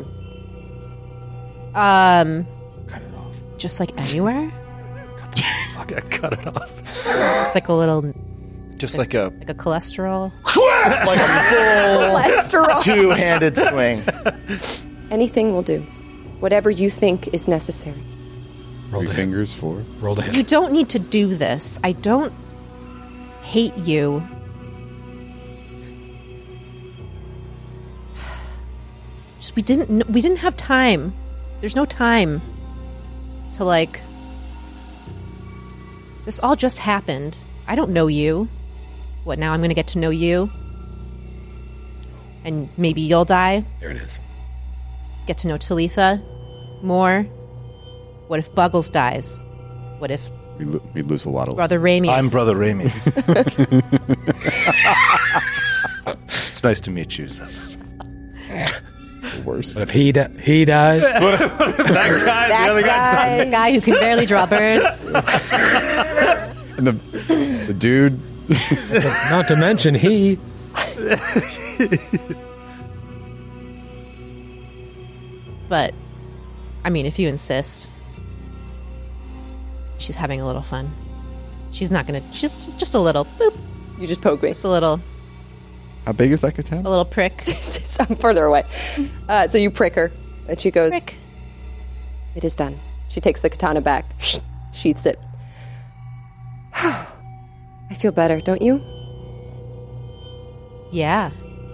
Cut it off. Just, like, anywhere? Cut it off. Just, like, a little... Just like a cholesterol? like a full Cholesterol. two-handed swing. Anything will do. Whatever you think is necessary. Roll 3 fingers for. Roll to hit. You don't need to do this. I don't hate you. Just we didn't have time. There's no time to like. This all just happened. I don't know you. What, now I'm going to get to know you? And maybe you'll die? There it is. Get to know Talitha more? What if Buggles dies? What if we lose a lot of Brother Ramius? I'm Brother Ramius. It's nice to meet you. The worst. What if he dies? The guy who can barely draw birds. And the dude. Not to mention he. But, I mean, if you insist. She's having a little fun. She's not gonna... She's just a little... Boop. You just poke me. Just a little... How big is that katana? A little prick. I'm further away. So you prick her, and she goes, Prick. It is done. She takes the katana back, sheaths it. I feel better, don't you? Yeah.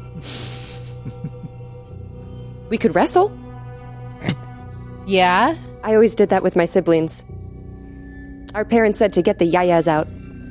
We could wrestle? Yeah? I always did that with my siblings. Our parents said to get the yayas out.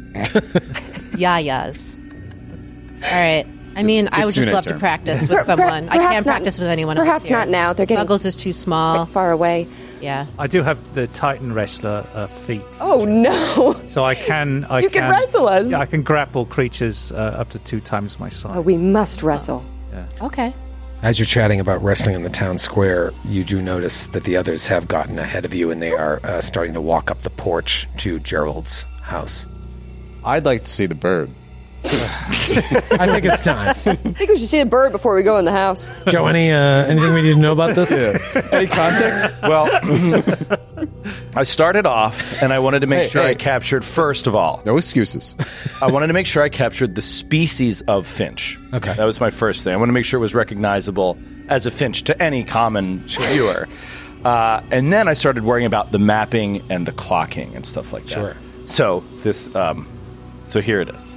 Yayas. All right. I mean, I would just love to practice with someone. I can't practice with anyone else. Perhaps not now. They're getting Buggles is too small. far away. Yeah. I do have the Titan Wrestler feat. Oh, no. So I can... You can wrestle us. Yeah, I can grapple creatures up to 2 times my size. Oh, we must wrestle. Yeah. Okay. As you're chatting about wrestling in the town square, you do notice that the others have gotten ahead of you and they are starting to walk up the porch to Gerald's house. I'd like to see the bird. I think it's time. I think we should see the bird before we go in the house. Joe, anything we need to know about this? Yeah. Any context? Well, I started off, and I wanted to make sure I captured, first of all... No excuses. I wanted to make sure I captured the species of finch. Okay. That was my first thing. I wanted to make sure it was recognizable as a finch to any common viewer. And then I started worrying about the mapping and the clocking and stuff like that. Sure. So, this... so here it is.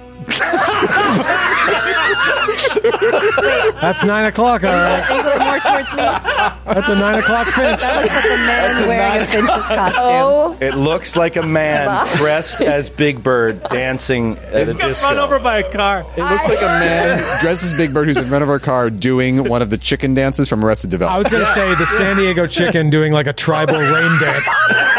That's 9 o'clock, all right. Angle it more towards me. That's a 9 o'clock finch. That looks like a man wearing a finch's costume. Oh, It looks like a man dressed as Big Bird dancing at a disco. Run over by a car. It looks like a man dressed as Big Bird who's been run over a car doing one of the chicken dances from Arrested I Development. was going to say the San Diego chicken doing like a tribal rain dance.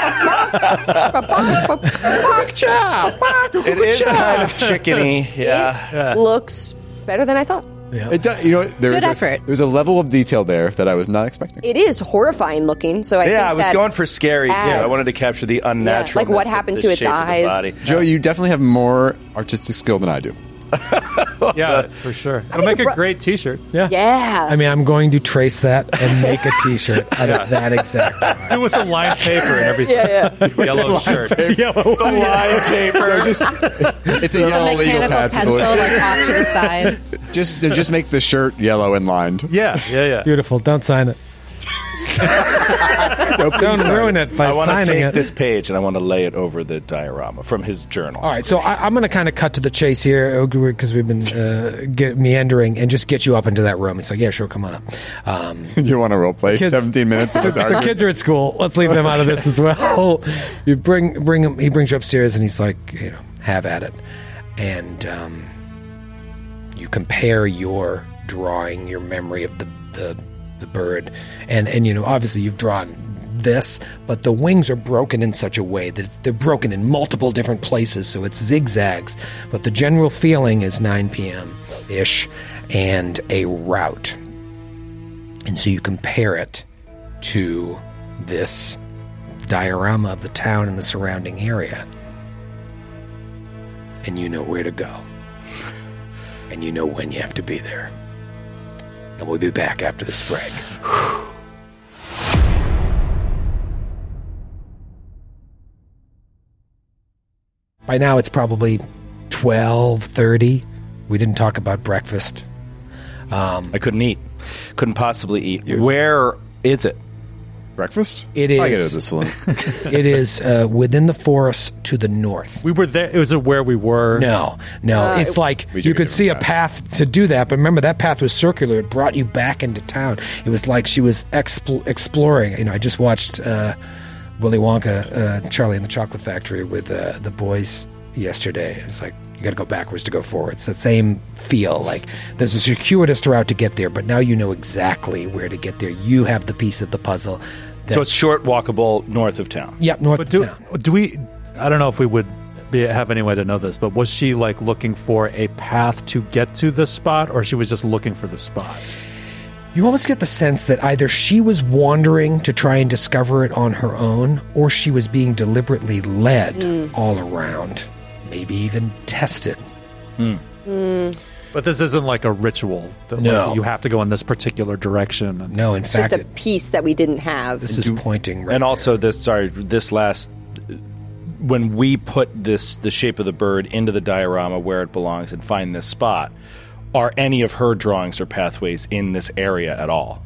It is kind of chickeny, yeah. looks better than I thought. It does, you know, Good effort. There's a level of detail there that I was not expecting. It is horrifying looking, so I think I was that going for scary, too. I adds- wanted to capture the unnatural. like what happened to its eyes. Joe, you definitely have more artistic skill than I do. Yeah, for sure. It'll make a great T-shirt. Yeah. I mean, I'm going to trace that and make a T-shirt out of that exact drawing. Do with the lined paper and everything. Yeah. Yellow shirt. Yellow. The line paper. It's a yellow A legal mechanical pad. pencil, like off to the side. Just make the shirt yellow and lined. Yeah. Beautiful. Don't sign it. Don't ruin it by I want to signing take it. this page and I want to lay it over the diorama from his journal. All right, so I'm going to kind of cut to the chase here because we've been meandering and just get you up into that room. He's like, yeah, sure, come on up. You want to role play Kids- 17 minutes of his The argument? kids are at school. Let's leave them out of this as well. You bring him. He brings you upstairs, and he's like, have at it. And you compare your drawing, your memory of the bird, and obviously you've drawn this, but the wings are broken in such a way that they're broken in multiple different places, so it's zigzags. But the general feeling is 9 p.m. ish, and a route. And so you compare it to this diorama of the town and the surrounding area. And you know where to go. And you know when you have to be there. And we'll be back after this break. By now it's probably 12:30. We didn't talk about breakfast. I couldn't eat. Couldn't possibly eat. Where is it? Breakfast? It is. I get it at the saloon. It is within the forest to the north. We were there. Was it where we were? No. It's like you could see a path to do that, but remember that path was circular. It brought you back into town. It was like she was exploring. You know, I just watched Willy Wonka, Charlie and the Chocolate Factory with the boys yesterday. It was like, you got to go backwards to go forward. It's that same feel. Like there's a circuitous route to get there, but now you know exactly where to get there. You have the piece of the puzzle. So it's short, walkable north of town. Yep, north of town. Do we? I don't know if we would have any way to know this, but was she like looking for a path to get to this spot, or she was just looking for the spot? You almost get the sense that either she was wandering to try and discover it on her own, or she was being deliberately led all around. Maybe even tested. But this isn't like a ritual. That, No. like, you have to go in this particular direction. No, in It's fact, just a piece that we didn't have. this is pointing right And also this last, when we put the shape of the bird into the diorama where it belongs and find this spot, are any of her drawings or pathways in this area at all?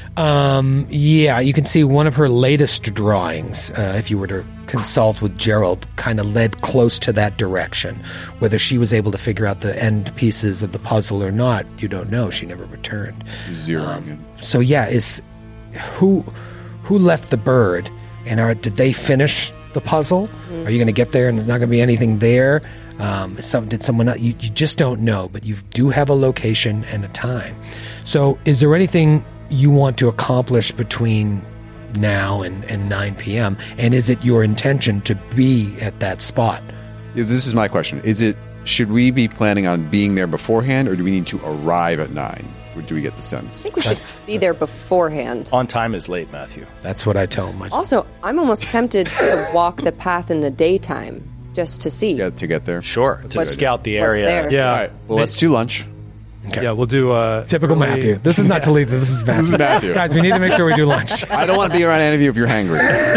Yeah, you can see one of her latest drawings, if you were to consult with Gerald, kind of led close to that direction. Whether she was able to figure out the end pieces of the puzzle or not, you don't know. She never returned. Zeroing in. So yeah, is who left the bird, and did they finish the puzzle? Are you going to get there and there's not going to be anything there? Did someone else? You just don't know, but you do have a location and a time. So is there anything you want to accomplish between now and 9 p.m.? And is it your intention to be at that spot? Yeah, this is my question. Should we be planning on being there beforehand, or do we need to arrive at 9? Or do we get the sense? I think we should be there beforehand. On time is late, Matthew. That's what I tell them. Also, I'm almost tempted to walk the path in the daytime just to see. Yeah, to get there. Sure, to scout the what's area. there. Yeah. All right. Well, let's do lunch. Okay. Yeah, we'll do Typical Matthew. This is not Talitha. This is Matthew. This is Matthew. Guys, we need to make sure we do lunch. I don't want to be around any of you if you're hangry.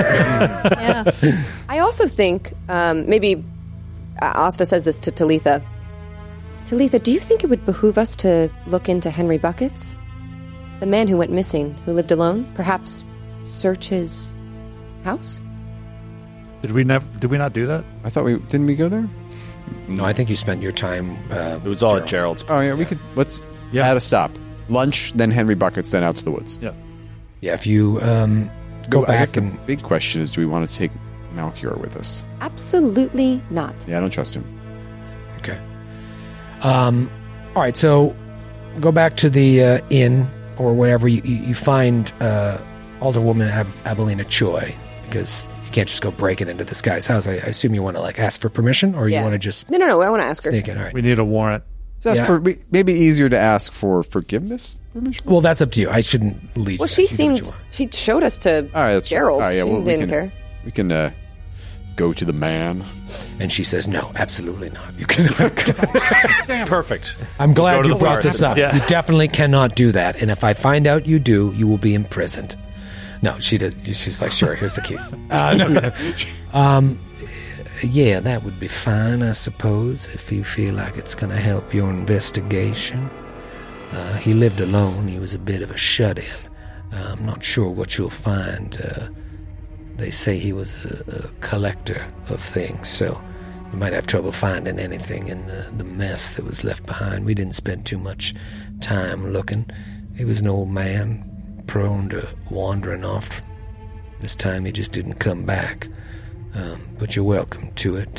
Yeah. I also think maybe Asta says this to Talitha. Talitha, do you think it would behoove us to look into Henry Buckets? The man who went missing, who lived alone? Perhaps search his house? Did we not do that? I thought didn't we go there? No, I think you spent your time. It was all at Gerald's. Oh yeah, we could. Let's add a stop. Lunch, then Henry Buckets, then out to the woods. Yeah. Yeah, if you go I guess back the big question is, do we want to take Malchior with us? Absolutely not. Yeah, I don't trust him. Okay. All right, so go back to the inn or wherever you find Alderwoman Abelina Choi, because you can't just go breaking into this guy's house. I assume you want to ask for permission, or you want to just No, I want to ask her. sneak in. All right. We need a warrant. Maybe easier to ask for forgiveness permission. Well, that's up to you. I shouldn't lead. Well, you. she showed us to All right, that's Gerald. All right, yeah, She well, didn't care. We can go to the man. And she says, "No, absolutely not. You can." Damn, perfect. I'm glad Go to you the brought forest. this up. Yeah. You definitely cannot do that. And if I find out you do, you will be imprisoned. No, she did. She's like, sure, here's the keys. No. Yeah, that would be fine, I suppose, if you feel like it's going to help your investigation. He lived alone. He was a bit of a shut-in. I'm not sure what you'll find. They say he was a collector of things, so you might have trouble finding anything in the mess that was left behind. We didn't spend too much time looking. He was an old man, prone to wandering off. This time he just didn't come back. But you're welcome to it.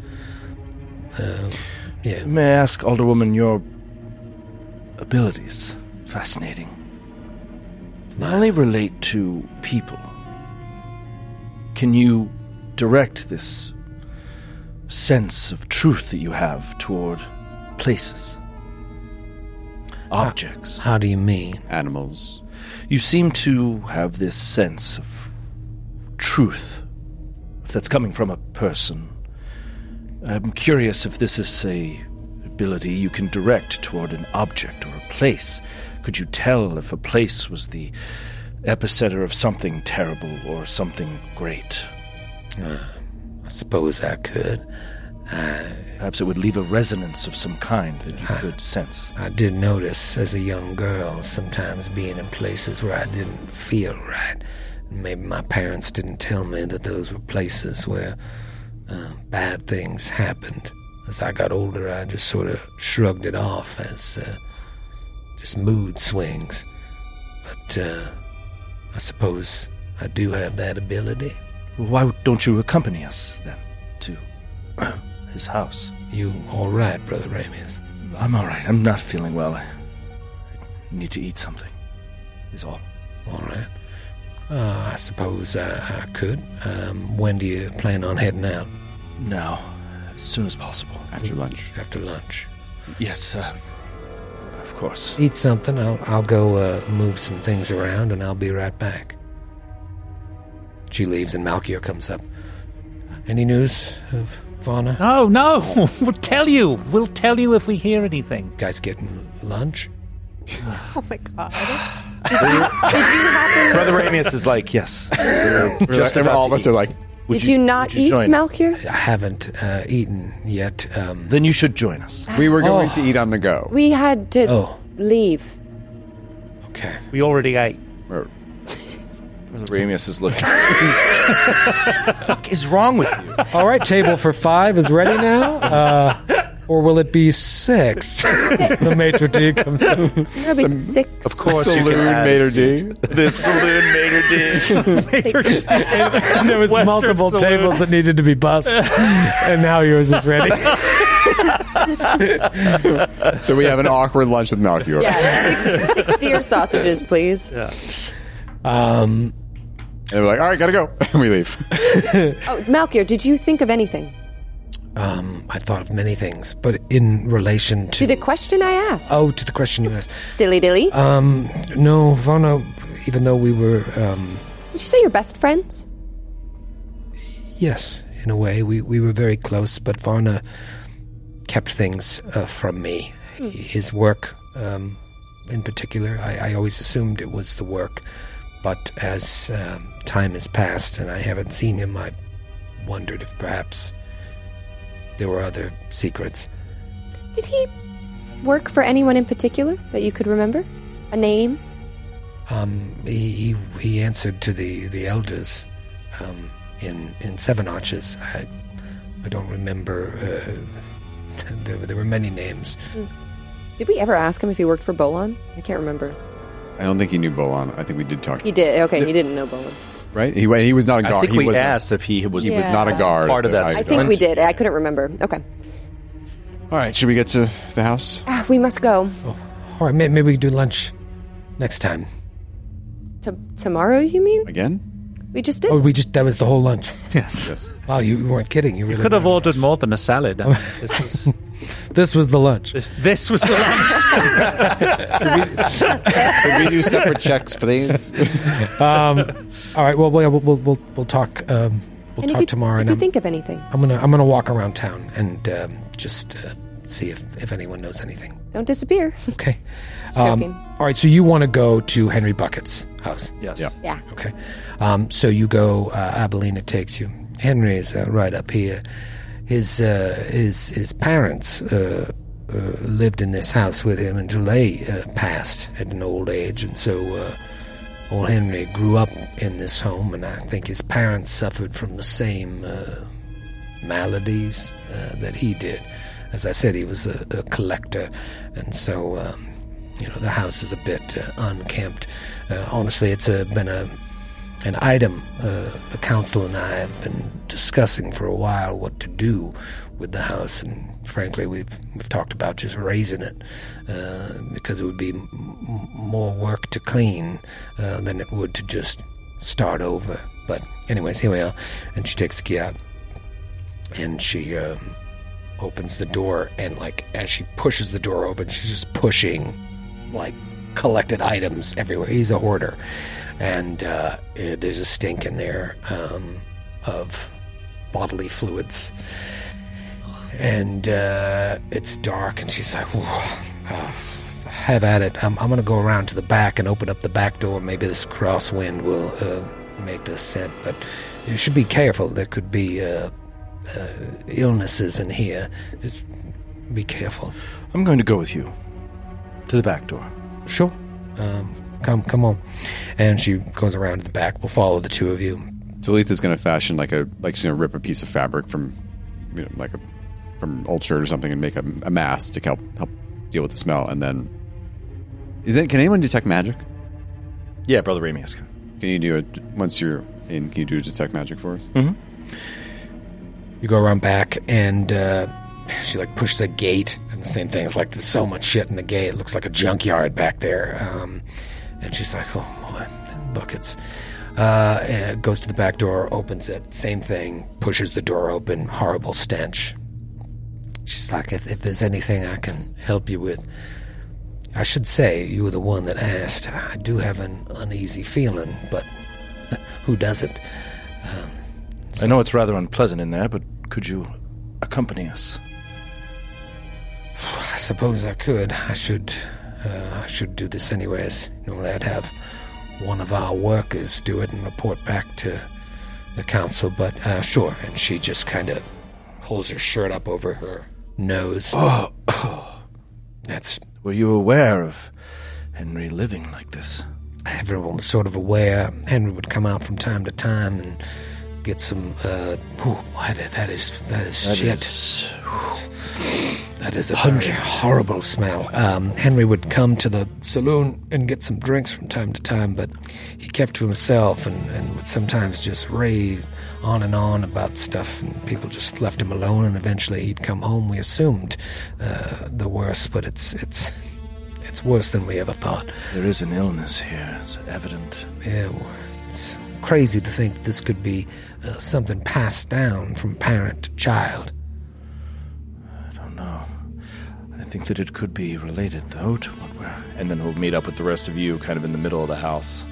Yeah. May I ask, Alderwoman, your abilities? Fascinating. Not only relate to people. Can you direct this sense of truth that you have toward places? Objects? How do you mean? Animals. You seem to have this sense of truth, if that's coming from a person. I'm curious if this is a ability you can direct toward an object or a place. Could you tell if a place was the epicenter of something terrible or something great? I suppose I could. Perhaps it would leave a resonance of some kind that you could sense. I did notice as a young girl sometimes being in places where I didn't feel right. Maybe my parents didn't tell me that those were places where bad things happened. As I got older, I just sort of shrugged it off as just mood swings. But I suppose I do have that ability. Why don't you accompany us, then, to his house? You all right, Brother Ramius? I'm all right. I'm not feeling well. I need to eat something, is all. All right. I suppose I could. When do you plan on heading out? Now, as soon as possible. After lunch. After lunch. Yes, of course. Eat something. I'll go move some things around, and I'll be right back. She leaves, and Malchior comes up. Any news of Varna? Oh, no. We'll tell you. We'll tell you if we hear anything. Guys getting lunch? Oh, my God. Did you happen... Brother Ramius is like, yes. Just about all of us are like, Did you not eat, Malchior? I haven't eaten yet. Then you should join us. we were going to eat on the go. We had to leave. Okay. We already ate. Brother Ramius is looking. What the fuck is wrong with you? All right, table for 5 is ready now. Or will it be 6? The maitre d' comes in. It'll be 6. Of course, Saloon maitre d'. The saloon maitre d'. And there was Western multiple saloon. tables that needed to be bussed, and now yours is ready. So we have an awkward lunch with Malchior. Yeah, 6 deer sausages, please. Yeah. And we're like, all right, gotta go. And we leave. Oh, Malchior, did you think of anything? I thought of many things, but in relation To the question I asked. Oh, to the question you asked. Silly dilly. No, Varna, even though we were, Did you say you're best friends? yes, in a way, we were very close, but Varna kept things from me. His work, in particular, I always assumed it was the work, but as time has passed and I haven't seen him, I wondered if perhaps there were other secrets. Did he work for anyone in particular that you could remember? A name? He answered to the elders in Seven Arches. I don't remember. There were many names. Did we ever ask him if he worked for Bolon? I can't remember. I don't think he knew Bolon. I think we did talk. He did. Okay, he didn't know Bolon. Right? He was not a guard. I think we asked if he was. He was not a guard. Part of that. I think we did. I couldn't remember. Okay. All right, should we get to the house? We must go. All right, maybe we can do lunch next time. Tomorrow, you mean? Again? We just did. Oh, that was the whole lunch. Yes. Wow, you weren't kidding. You really Could have ordered more than a salad. I mean, This was the lunch. this was the lunch. Could we do separate checks, please? All right. Well, we'll talk. We'll talk tomorrow. If you think of anything, I'm gonna walk around town and just see if anyone knows anything. don't disappear. Okay. Just joking. All right. So you want to go to Henry Bucket's house? Yes. Yeah. Okay. So you go. Abelina takes you. Henry is right up here. His parents lived in this house with him until they passed at an old age, and so old Henry grew up in this home, and I think his parents suffered from the same maladies that he did. As I said, he was a collector, and so the house is a bit unkempt. Honestly, it's been an item the council and I have been discussing for a while what to do with the house, and frankly we've talked about just raising it because it would be more work to clean than it would to just start over. But anyways, here we are. And she takes the key out and she opens the door, and like as she pushes the door open, she's just pushing like collected items everywhere. He's a hoarder. And there's a stink in there of bodily fluids. And it's dark, and she's like, have at it. I'm going to go around to the back and open up the back door. Maybe this crosswind will make the scent, but you should be careful. There could be illnesses in here. Just be careful. I'm going to go with you to the back door. Sure. come on. And she goes around to the back. We'll follow the two of you. Talitha's going to fashion like she's going to rip a piece of fabric from, from old shirt or something and make a mask to help deal with the smell. And then, can anyone detect magic? Yeah, Brother Ramius. Can you do it once you're in? Can you do detect magic for us? Mm-hmm. You go around back, and she pushes a gate, and the same thing. It's there's so much shit in the gate. It looks like a junkyard back there. And she's like, oh boy, buckets. And goes to the back door, opens it, same thing, pushes the door open, horrible stench. She's like, if there's anything I can help you with, I should say you were the one that asked. I do have an uneasy feeling, but who doesn't? I know it's rather unpleasant in there, but could you accompany us? I suppose I could. I should do this anyways. Normally I'd have one of our workers do it and report back to the council, but sure. And she just kind of holds her shirt up over her nose. Were you aware of Henry living like this? Everyone was sort of aware. Henry would come out from time to time and get some. That is shit. That is a very horrible smell. Henry would come to the saloon and get some drinks from time to time, but he kept to himself and would sometimes just rave on and on about stuff, and people just left him alone, and eventually he'd come home. We assumed the worst, but it's worse than we ever thought. There is an illness here, it's evident. Yeah, well, it's crazy to think this could be something passed down from parent to child. I don't know. I think that it could be related, though, to what we're... And then we'll meet up with the rest of you kind of in the middle of the house.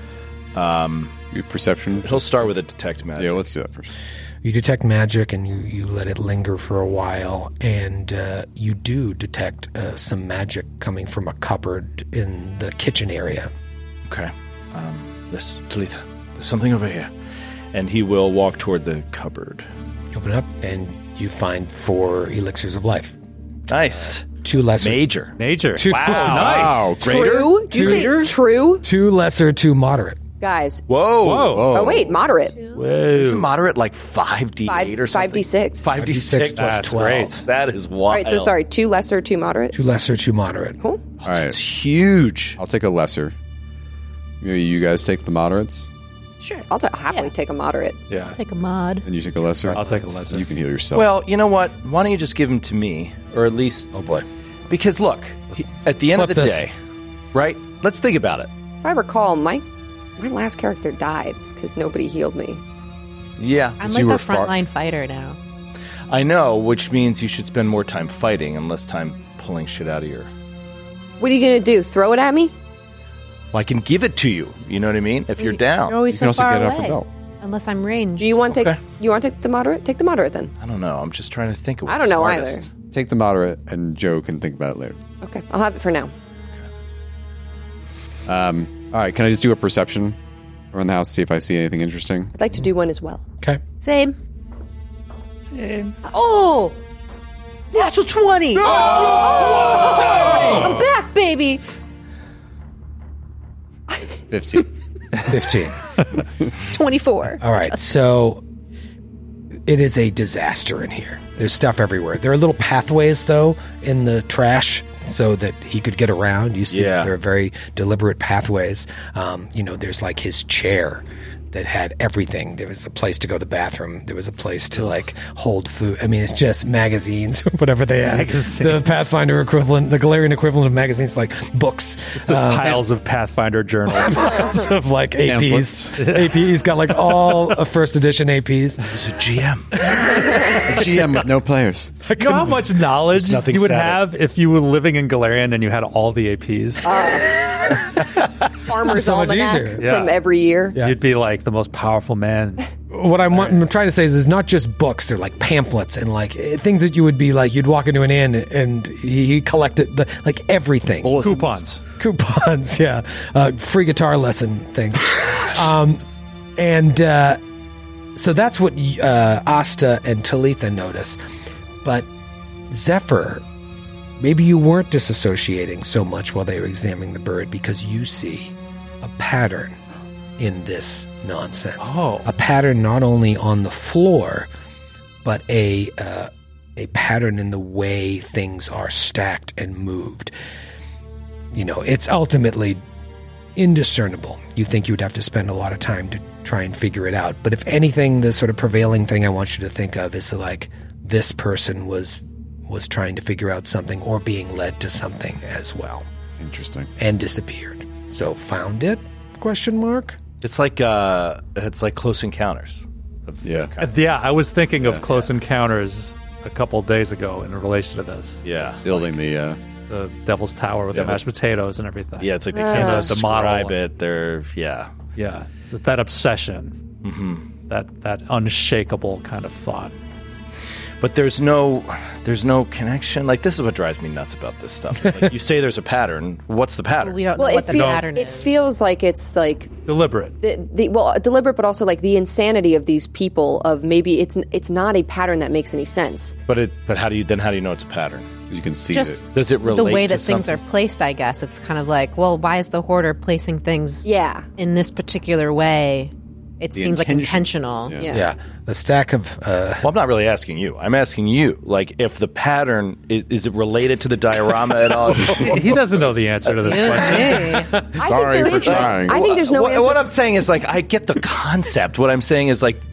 Your perception? He'll start with a detect magic. Yeah, let's do that first. You detect magic, and you let it linger for a while, and you do detect some magic coming from a cupboard in the kitchen area. Okay. Talitha, there's something over here. And he will walk toward the cupboard. You open it up, and you find 4 elixirs of life. Nice. 2 lesser. Major. 2, wow. Nice. True? Did you say true? 2 lesser, 2 moderate. Guys. Whoa. Oh, wait, moderate. Whoa. Isn't moderate 5d8 or something? 5d6. 5d6 plus 12. Great. That is wild. All right, so sorry, 2 lesser, 2 moderate? 2 lesser, 2 moderate. Cool. All right. It's huge. I'll take a lesser. Maybe you guys take the moderates? Sure. I'll happily take a moderate. Yeah. Take a mod. And you take a lesser? I'll take a lesser. You can heal yourself. Well, you know what? Why don't you just give him to me? Or at least... Oh, boy. Because, look, at the end of the this. day, right? Let's think about it. If I recall, my last character died because nobody healed me. Yeah. I'm like the frontline fighter now. I know, which means you should spend more time fighting and less time pulling shit out of your... What are you going to do? Throw it at me? Well, I can give it to you. You know what I mean? If you're down. You're always You can so also far get it off away. your belt. Unless I'm ranged. Do you want to Okay. take? You want to take the moderate? Take the moderate then. I don't know. I'm just trying to think of what's I don't know smartest. Take the moderate, and Joe can think about it later. Okay, I'll have it for now. All right, can I just do a perception around the house, see if I see anything interesting? I'd like to do one as well. Okay. Same. Oh! Natural 20! I'm back, baby. 15. 15. It's 24. All right, so it is a disaster in here. There's stuff everywhere. There are little pathways, though, in the trash so that he could get around. You see that there are very deliberate pathways. There's like his chair that had everything. There was a place to go to the bathroom. There was a place to hold food. I mean, it's just magazines, whatever they had. The Pathfinder equivalent, the Galarian equivalent of magazines, like books. Piles of Pathfinder journals. Piles of APs. He's got all first edition APs. It was a GM. A GM with no players. You know how much knowledge nothing you would static. have if you were living in Galarian and you had all the APs? Farmer's so much Almanac easier. from every year. Yeah. You'd be like the most powerful man. What I'm trying to say is not just books. They're like pamphlets and things that you would be you'd walk into an inn and he collected everything. Coupons. Yeah. Free guitar lesson thing. So that's what Asta and Talitha notice. But Zephyr, maybe you weren't disassociating so much while they were examining the bird because you see a pattern in this nonsense. Oh. A pattern not only on the floor, but a pattern in the way things are stacked and moved. It's ultimately indiscernible. You think you would have to spend a lot of time to try and figure it out. But if anything, the sort of prevailing thing I want you to think of is like this person was trying to figure out something or being led to something as well. Interesting. And disappeared. So found it? Question mark? It's like Close Encounters. Yeah, I was thinking of Close Encounters a couple days ago in relation to this. Yeah. It's Building the Devil's Tower with the mashed potatoes and everything. Yeah, it's like they can't describe model. it. They're Yeah, that obsession, that unshakable kind of thought. But there's no connection. Like, this is what drives me nuts about this stuff. Like, you say there's a pattern. What's the pattern? We don't know what the pattern It is. feels like it's like Deliberate. deliberate, but also like the insanity of these people. Of maybe it's not a pattern that makes any sense. But how do you know it's a pattern? You can see Just it. Does it relate the way that to things something? are placed, I guess. It's kind of like, well, why is the hoarder placing things in this particular way? It seems like intentional. Yeah. A stack of... Well, I'm not really asking you. I'm asking you. Like, if the pattern, is it related to the diorama at all? He doesn't know the answer to this question. Sorry for trying. I think there's no answer. What I'm saying is, like, I get the concept. What I'm saying is, like,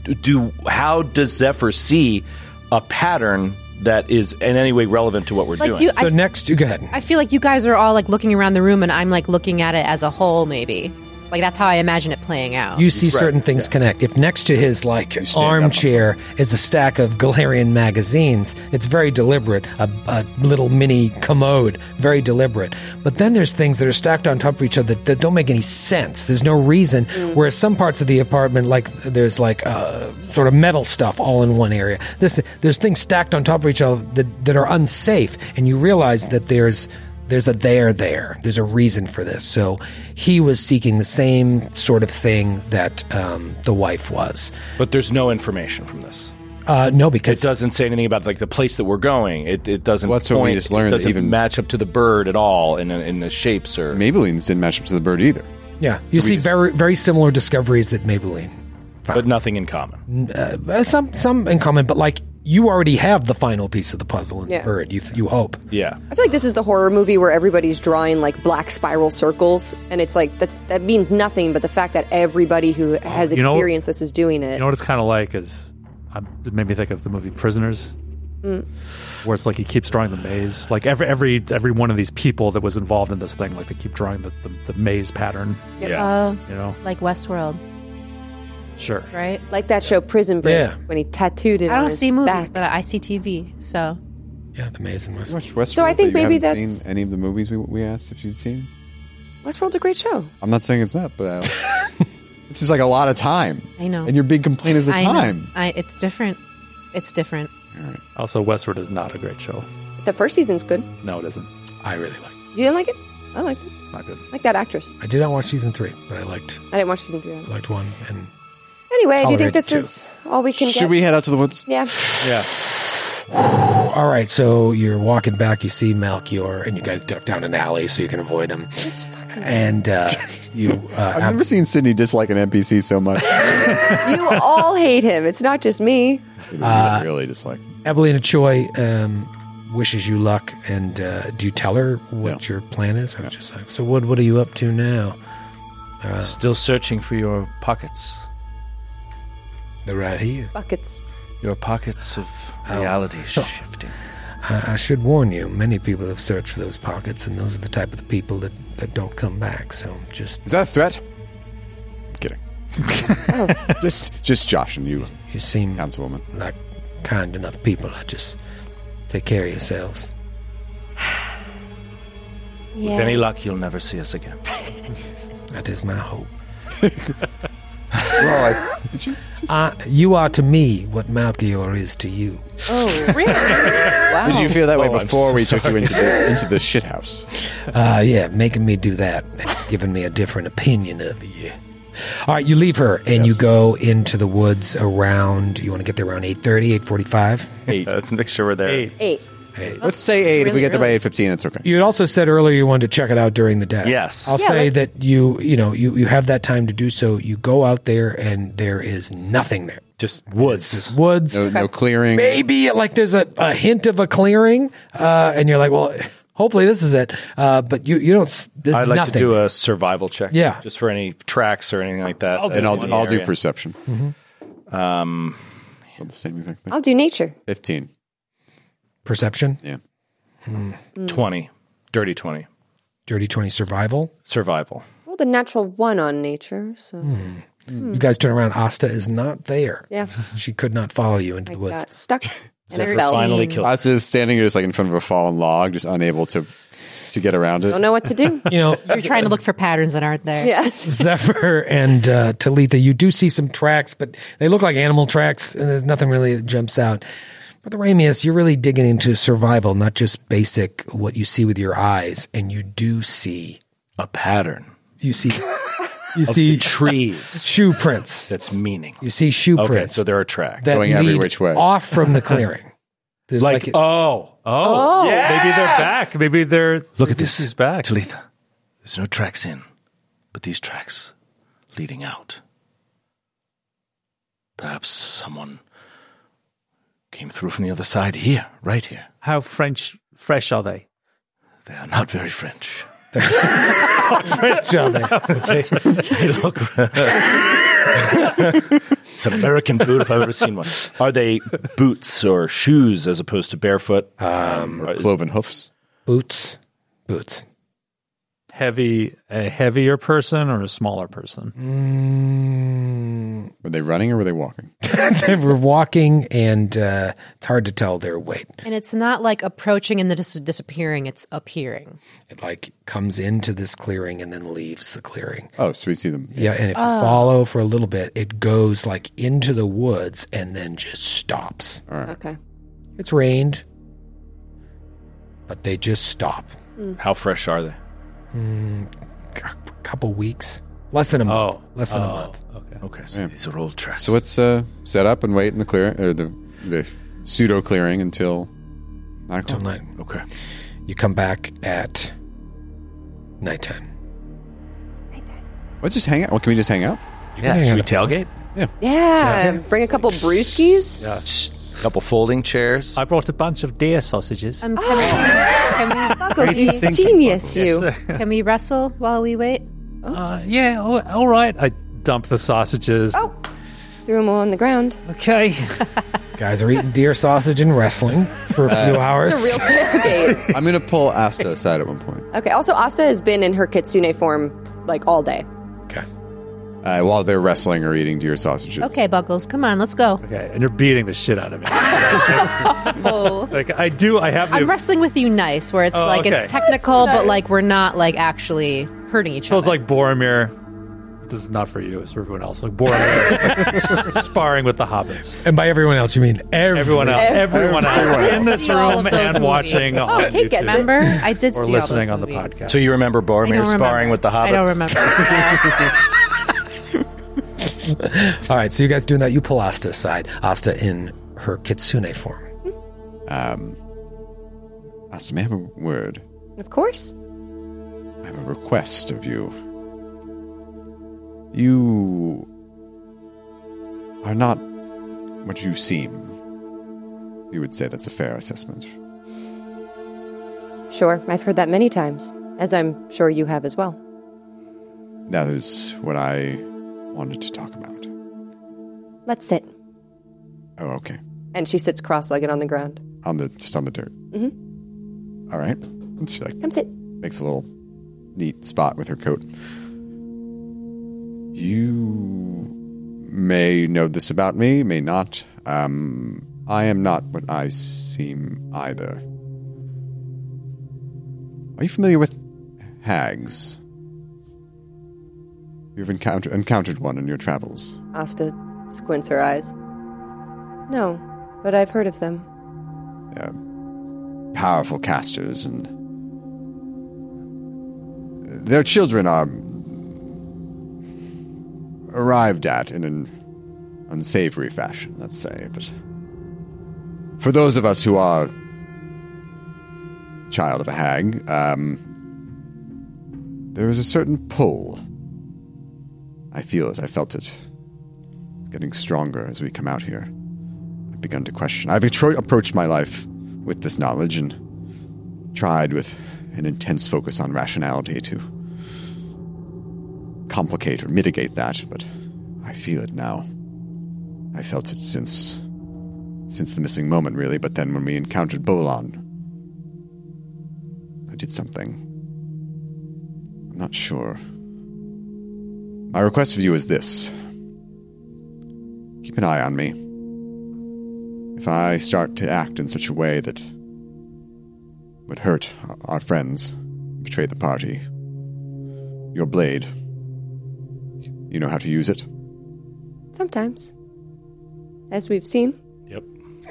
how does Zephyr see a pattern that is in any way relevant to what we're doing? So next, you go ahead. I feel like you guys are all like looking around the room, and I'm like looking at it as a whole. Maybe like that's how I imagine it playing out. You see certain things connect. If next to his armchair is a stack of Galarian magazines, it's very deliberate. A little mini commode, very deliberate. But then there's things that are stacked on top of each other that don't make any sense. There's no reason. Whereas some parts of the apartment, like there's like sort of metal stuff all in one area. There's things stacked on top of each other that are unsafe, and you realize that there's a there. There's a reason for this. So he was seeking the same sort of thing that the wife was. But there's no information from this. No, because it doesn't say anything about like the place that we're going. It doesn't. Well, that's what we just learned. It doesn't even match up to the bird at all in the shapes or Maybellines didn't match up to the bird either. Yeah, you see very very similar discoveries that Maybelline found. But nothing in common. Some in common, but like you already have the final piece of the puzzle in the bird. You hope. Yeah. I feel like this is the horror movie where everybody's drawing like black spiral circles, and it's like that means nothing, but the fact that everybody who has experienced this is doing it. You know what it's kind of like is, it made me think of the movie Prisoners, where it's like he keeps drawing the maze. Like every one of these people that was involved in this thing, like they keep drawing the maze pattern. Yeah. You know, like Westworld. Sure. Right? Like that show Prison Break when he tattooed it I on don't his see movies, back. but I see TV, so... Yeah, the maze in Westworld. Westworld, So I think but you maybe haven't that's- seen any of the movies we asked if you've seen. Westworld's a great show. I'm not saying it's not, but it's just like a lot of time. I know. And your big complaint is the I know. time. It's different. It's different. Also, Westworld is not a great show. The first season's good. No, it isn't. I really like. You didn't like it? I liked it. It's not good. I like that actress. I did not watch season 3, but I liked I didn't watch season 3. I liked 1 and. Anyway, do you think Tolerated this is all we can get? Should we head out to the woods? Yeah. Yeah. All right, so you're walking back. You see Melchior, and you guys duck down an alley so you can avoid him. Just fucking. And you. I've never seen Sydney dislike an NPC so much. You all hate him. It's not just me. Really dislike him. Evelina Choi wishes you luck, and do you tell her what your plan is? Or just like, so what are you up to now? Still searching for your pockets. They're right here. Buckets. Your pockets of reality shifting. I should warn you, many people have searched for those pockets, and those are the type of the people that don't come back. So just... Is that a threat? I'm kidding. Just Josh and you. You seem Councilwoman. like kind enough people. Just take care of yourselves. With any luck, you'll never see us again. That is my hope. Well, did you? You are to me what Melchior is to you. Oh, really? Wow. Did you feel that way I'm before we so took you into the shit house? Yeah, making me do that. It's giving me a different opinion of you. All right, you leave her, and you go into the woods around, you want to get there around 8:30, 8:45? 8. Make sure we're there. 8. Let's say 8. If we get there by early. 8:15, that's okay. You had also said earlier you wanted to check it out during the day. Yes. I'll say that you have that time to do so. You go out there and there is nothing there. Just woods. It's just woods. No clearing. Maybe like there's a hint of a clearing, and you're like, well, hopefully this is it. But you don't. There's I'd like nothing. to do a survival check. Yeah. Just for any tracks or anything like that. I'll do perception. Um, The same exact thing. I'll do nature. 15. Perception. Yeah. 20. Dirty 20. Dirty 20 survival. Survival. Rolled a natural 1 on nature. So You guys turn around. Asta is not there. yeah, She could not follow you into I the woods. got stuck and Zephyr I fell. finally killed. Us is standing just like in front of a fallen log, just unable to get around it. Don't know what to do. You know, You're trying to look for patterns that aren't there. Yeah. Zephyr and Talitha, you do see some tracks, but they look like animal tracks, and there's nothing really that jumps out. But the Ramius, you're really digging into survival, not just basic what you see with your eyes, and you do see A pattern. you see Trees. shoe prints. That's meaning. You see shoe Okay, prints so there are tracks. that Going every lead which way. off from the clearing. There's Like, an- Oh, maybe they're back. Maybe they're Look at this. He's back. Talitha, there's no tracks in, but these tracks leading out. Perhaps someone came through from the other side here, right here. How fresh are they? They are not very French. French on there. They look. It's an American boot if I've ever seen one. Are they boots or shoes as opposed to barefoot? Cloven hoofs. Boots. A heavier person or a smaller person? Were they running or were they walking? They were walking, and it's hard to tell their weight. And it's not like approaching and then disappearing, it's appearing. It like comes into this clearing and then leaves the clearing. Oh, so we see them. Yeah, and if you follow for a little bit, it goes like into the woods and then just stops. Okay. It's rained, but they just stop. How fresh are they? A couple weeks, less than a month. Less than a month. Okay, so these are old tracks. So let's set up and wait in the clearing, or the pseudo clearing until 9 o'clock. Till 9. Okay. You come back at nighttime. Let's just hang out. Well, can we just hang out? Yeah, should we tailgate? Yeah. Bring a couple brewskis. A couple folding chairs. I brought a bunch of deer sausages. Can Buckles, you genius, you. we wrestle while we wait? Yeah, all right. I dump the sausages. Oh. Threw them on the ground. Okay. Guys are eating deer sausage and wrestling for a few hours. It's a real tailgate. I'm going to pull Asta aside at one point. Okay. Also, Asta has been in her kitsune form like all day. Okay. While they're wrestling or eating deer sausages. Okay, Buckles, come on, let's go. Okay, and you're beating the shit out of me. Oh. Like I have the I'm wrestling with you nice, where it's like okay. it's technical, but like we're not like actually hurting each So other. it's like Boromir. This is not for you, it's for everyone else. Like Boromir sparring with the hobbits. And by everyone else, you mean Everyone else. Everyone else in this See all room of those and movies. watching Oh, on Kate gets YouTube. it. Remember? I did Or see listening all on those the movies. podcast. So you remember I Boromir don't sparring remember. with the hobbits? I don't remember. All right, so you guys doing that. You pull Asta aside. Asta in her kitsune form. Asta, may I have a word? Of course. I have a request of you. You are not what you seem. You would say that's a fair assessment. Sure. I've heard that many times, as I'm sure you have as well. That is what I wanted to talk about. Let's sit. Oh, okay. And she sits cross-legged on the ground. Just on the dirt. Mm-hmm. All right. And she Come sit. makes a little neat spot with her coat. You may know this about me, may not. I am not what I seem either. Are you familiar with hags? You've encountered one in your travels. Asta squints her eyes. No, but I've heard of them. Powerful casters, and their children are arrived at in an unsavory fashion, let's say. But for those of us who are child of a hag, there is a certain pull. I feel it. I felt it. It's getting stronger as we come out here. I've begun to question. I've approached my life with this knowledge and tried with an intense focus on rationality to complicate or mitigate that, but I feel it now. I felt it since the missing moment, really, but then when we encountered Bolon, I did something. I'm not sure. My request of you is this. Keep an eye on me. If I start to act in such a way that would hurt our friends, betray the party, your blade, you know how to use it? Sometimes. As we've seen. Yep.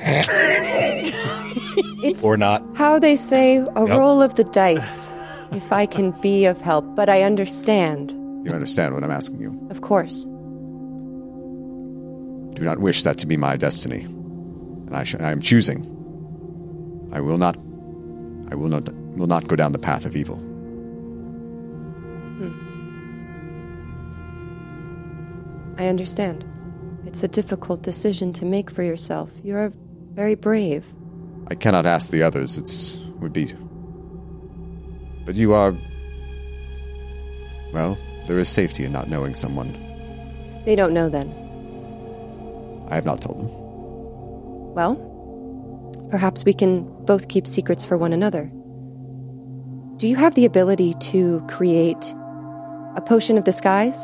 It's or not. How they say, a roll of the dice, if I can be of help, but I understand. You understand what I'm asking you? Of course. Do not wish that to be my destiny. And I am choosing. I will not go down the path of evil. I understand. It's a difficult decision to make for yourself. You're very brave. I cannot ask the others. But you are... Well, there is safety in not knowing someone. They don't know then. I have not told them. Well, perhaps we can both keep secrets for one another. Do you have the ability to create a potion of disguise?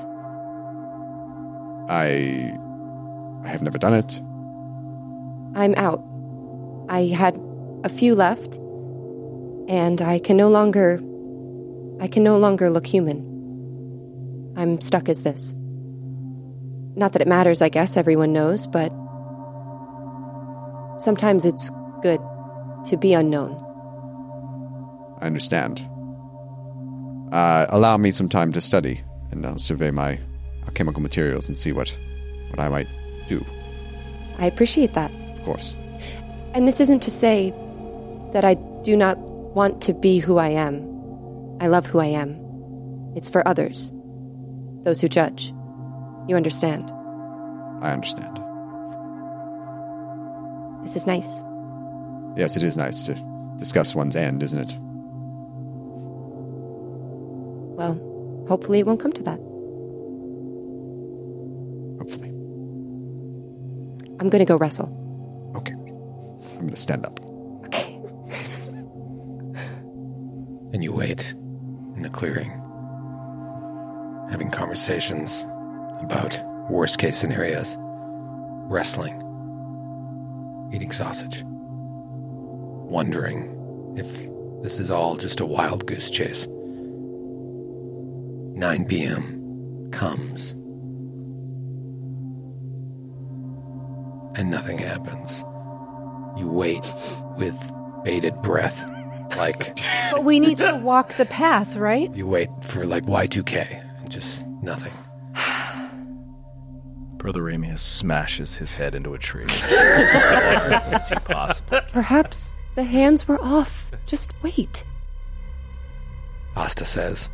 I have never done it. I'm out. I had a few left, and I can no longer look human. I'm stuck as this. Not that it matters, I guess, everyone knows, but sometimes it's good to be unknown. I understand. Allow me some time to study, and I'll survey my chemical materials and see what I might do. I appreciate that. Of course. And this isn't to say that I do not want to be who I am. I love who I am. It's for others. Those who judge. You understand? I understand. This is nice. Yes, it is nice to discuss one's end, isn't it? Well, hopefully it won't come to that. Hopefully. I'm going to go wrestle. Okay. I'm going to stand up. Okay. And you wait in the clearing, having conversations about worst case scenarios, wrestling, eating sausage, wondering if this is all just a wild goose chase. 9 p.m. comes, and nothing happens. You wait with bated breath, like... But we need to walk the path, right? You wait for, like, Y2K, and just nothing. Brother Ramius smashes his head into a tree. It's impossible. Perhaps the hands were off. Just wait. Asta says,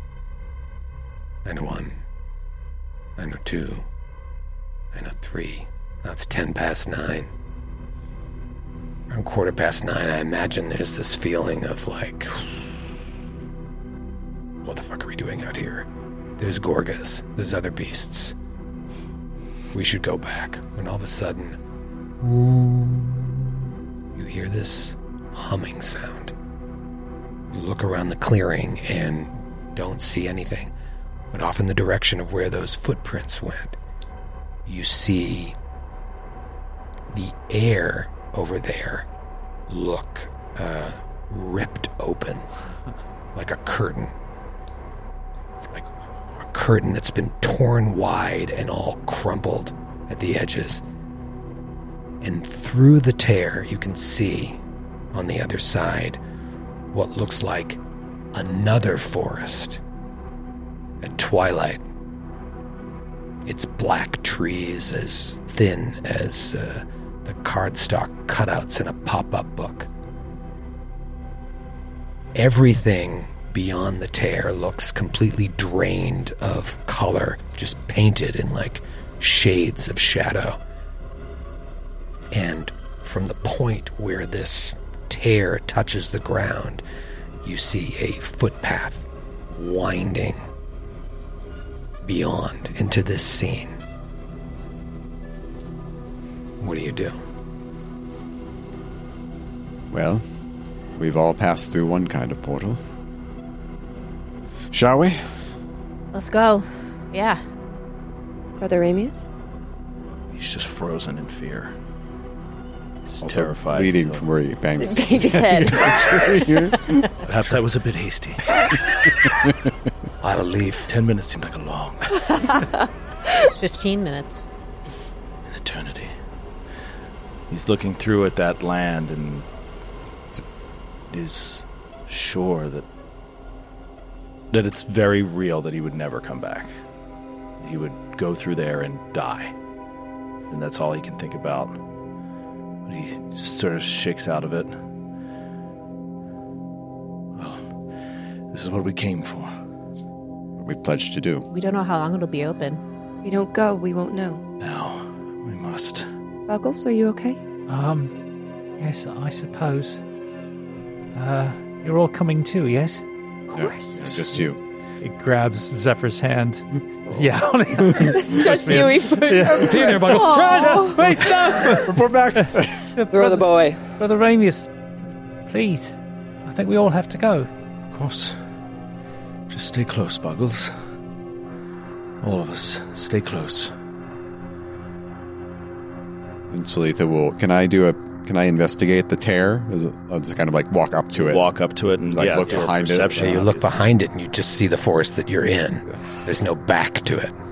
I know 1. I know 2. I know 3. Now it's 10 past 9. Around 9:15, I imagine there's this feeling of like, what the fuck are we doing out here? There's Gorgas. There's other beasts. We should go back. When all of a sudden, you hear this humming sound. You look around the clearing and don't see anything. But off in the direction of where those footprints went, you see the air over there look ripped open like a curtain. It's like a curtain that's been torn wide and all crumpled at the edges. And through the tear, you can see on the other side what looks like another forest at twilight. It's black trees as thin as the cardstock cutouts in a pop-up book. everything beyond the tear looks completely drained of color, just painted in like shades of shadow. And from the point where this tear touches the ground, you see a footpath winding beyond into this scene. What do you do? Well, we've all passed through one kind of portal. Shall we? Let's go. Yeah. Brother Ramius? He's just frozen in fear. He's Also terrified. bleeding from where he banged his His head. Perhaps that was a bit hasty. I'll leave. 10 minutes seemed like a long 15 minutes. an eternity. He's looking through at that land and is sure that it's very real that he would never come back. He would go through there and die. And that's all he can think about. But he sort of shakes out of it. Well, this is what we came for. What we pledged to do. We don't know how long it'll be open. We don't go, we won't know. Now, we must. Buggles, are you okay? Yes, I suppose. You're all coming too, yes? Of course. No, just you. He grabs Zephyr's hand. Yeah. Just you, he See you there, Buggles. Oh. Wait, no! Report back. Throw the boy. Brother Ramius, please. I think we all have to go. Of course. Just stay close, Buggles. All of us, stay close. And Salitha will. Can I investigate the tear? I'll just kind of like walk up to it. Walk up to it and Like, look do a behind it. perception. You look behind it and you just see the forest that you're in. There's no back to it.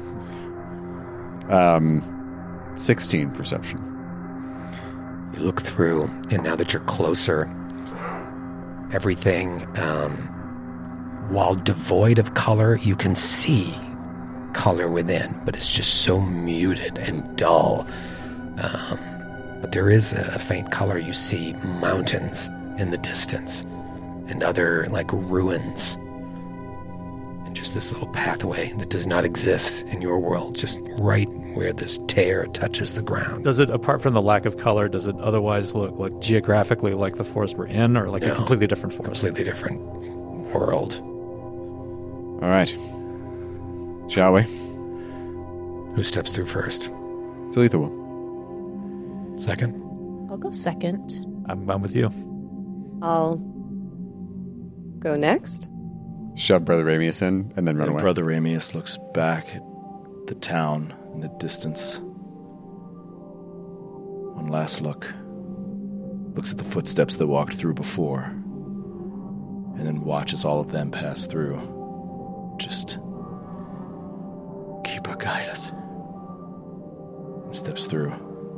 16 perception. You look through, and now that you're closer, everything, while devoid of color, you can see color within, but it's just so muted and dull. But there is a faint color. You see mountains in the distance and other, like, ruins. And just this little pathway that does not exist in your world, just right where this tear touches the ground. Does it, apart from the lack of color, does it otherwise look like geographically like the forest we're in, or like a completely different forest? Completely different world. All right. Shall we? Who steps through first? Salitha will. Second? I'll go second. I'm with you. I'll go next. Shove Brother Ramius in and then run away. Brother Ramius looks back at the town in the distance. One last look. Looks at the footsteps that walked through before. And then watches all of them pass through. Just keep her guide us. And steps through.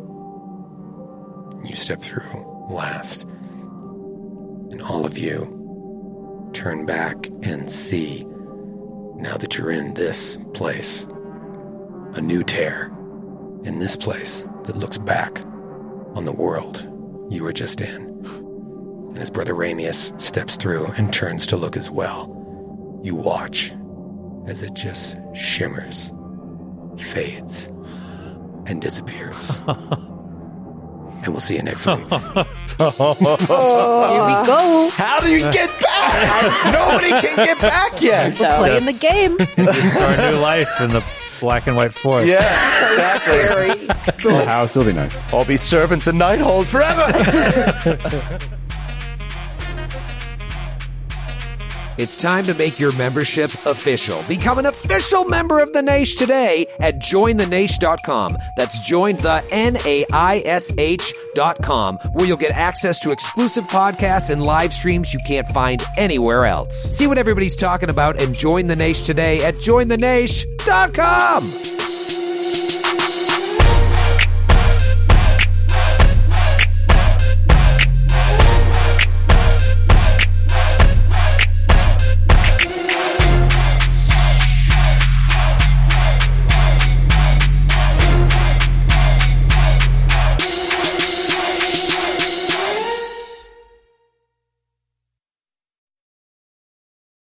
You step through last. And all of you turn back and see, now that you're in this place, a new tear in this place that looks back on the world you were just in. And as Brother Ramius steps through and turns to look as well, you watch as it just shimmers, fades, and disappears. And we'll see you next week. Here we go. How do you get back? Nobody can get back yet. Playing the game. Just start a new life in the black and white forest. Yeah, exactly. The house will be nice. I'll be servants in Nighthold forever. It's time to make your membership official. Become an official member of the Naish today at jointheNaish.com. That's jointheNaish.com, where you'll get access to exclusive podcasts and live streams you can't find anywhere else. See what everybody's talking about and join the Naish today at jointheNaish.com.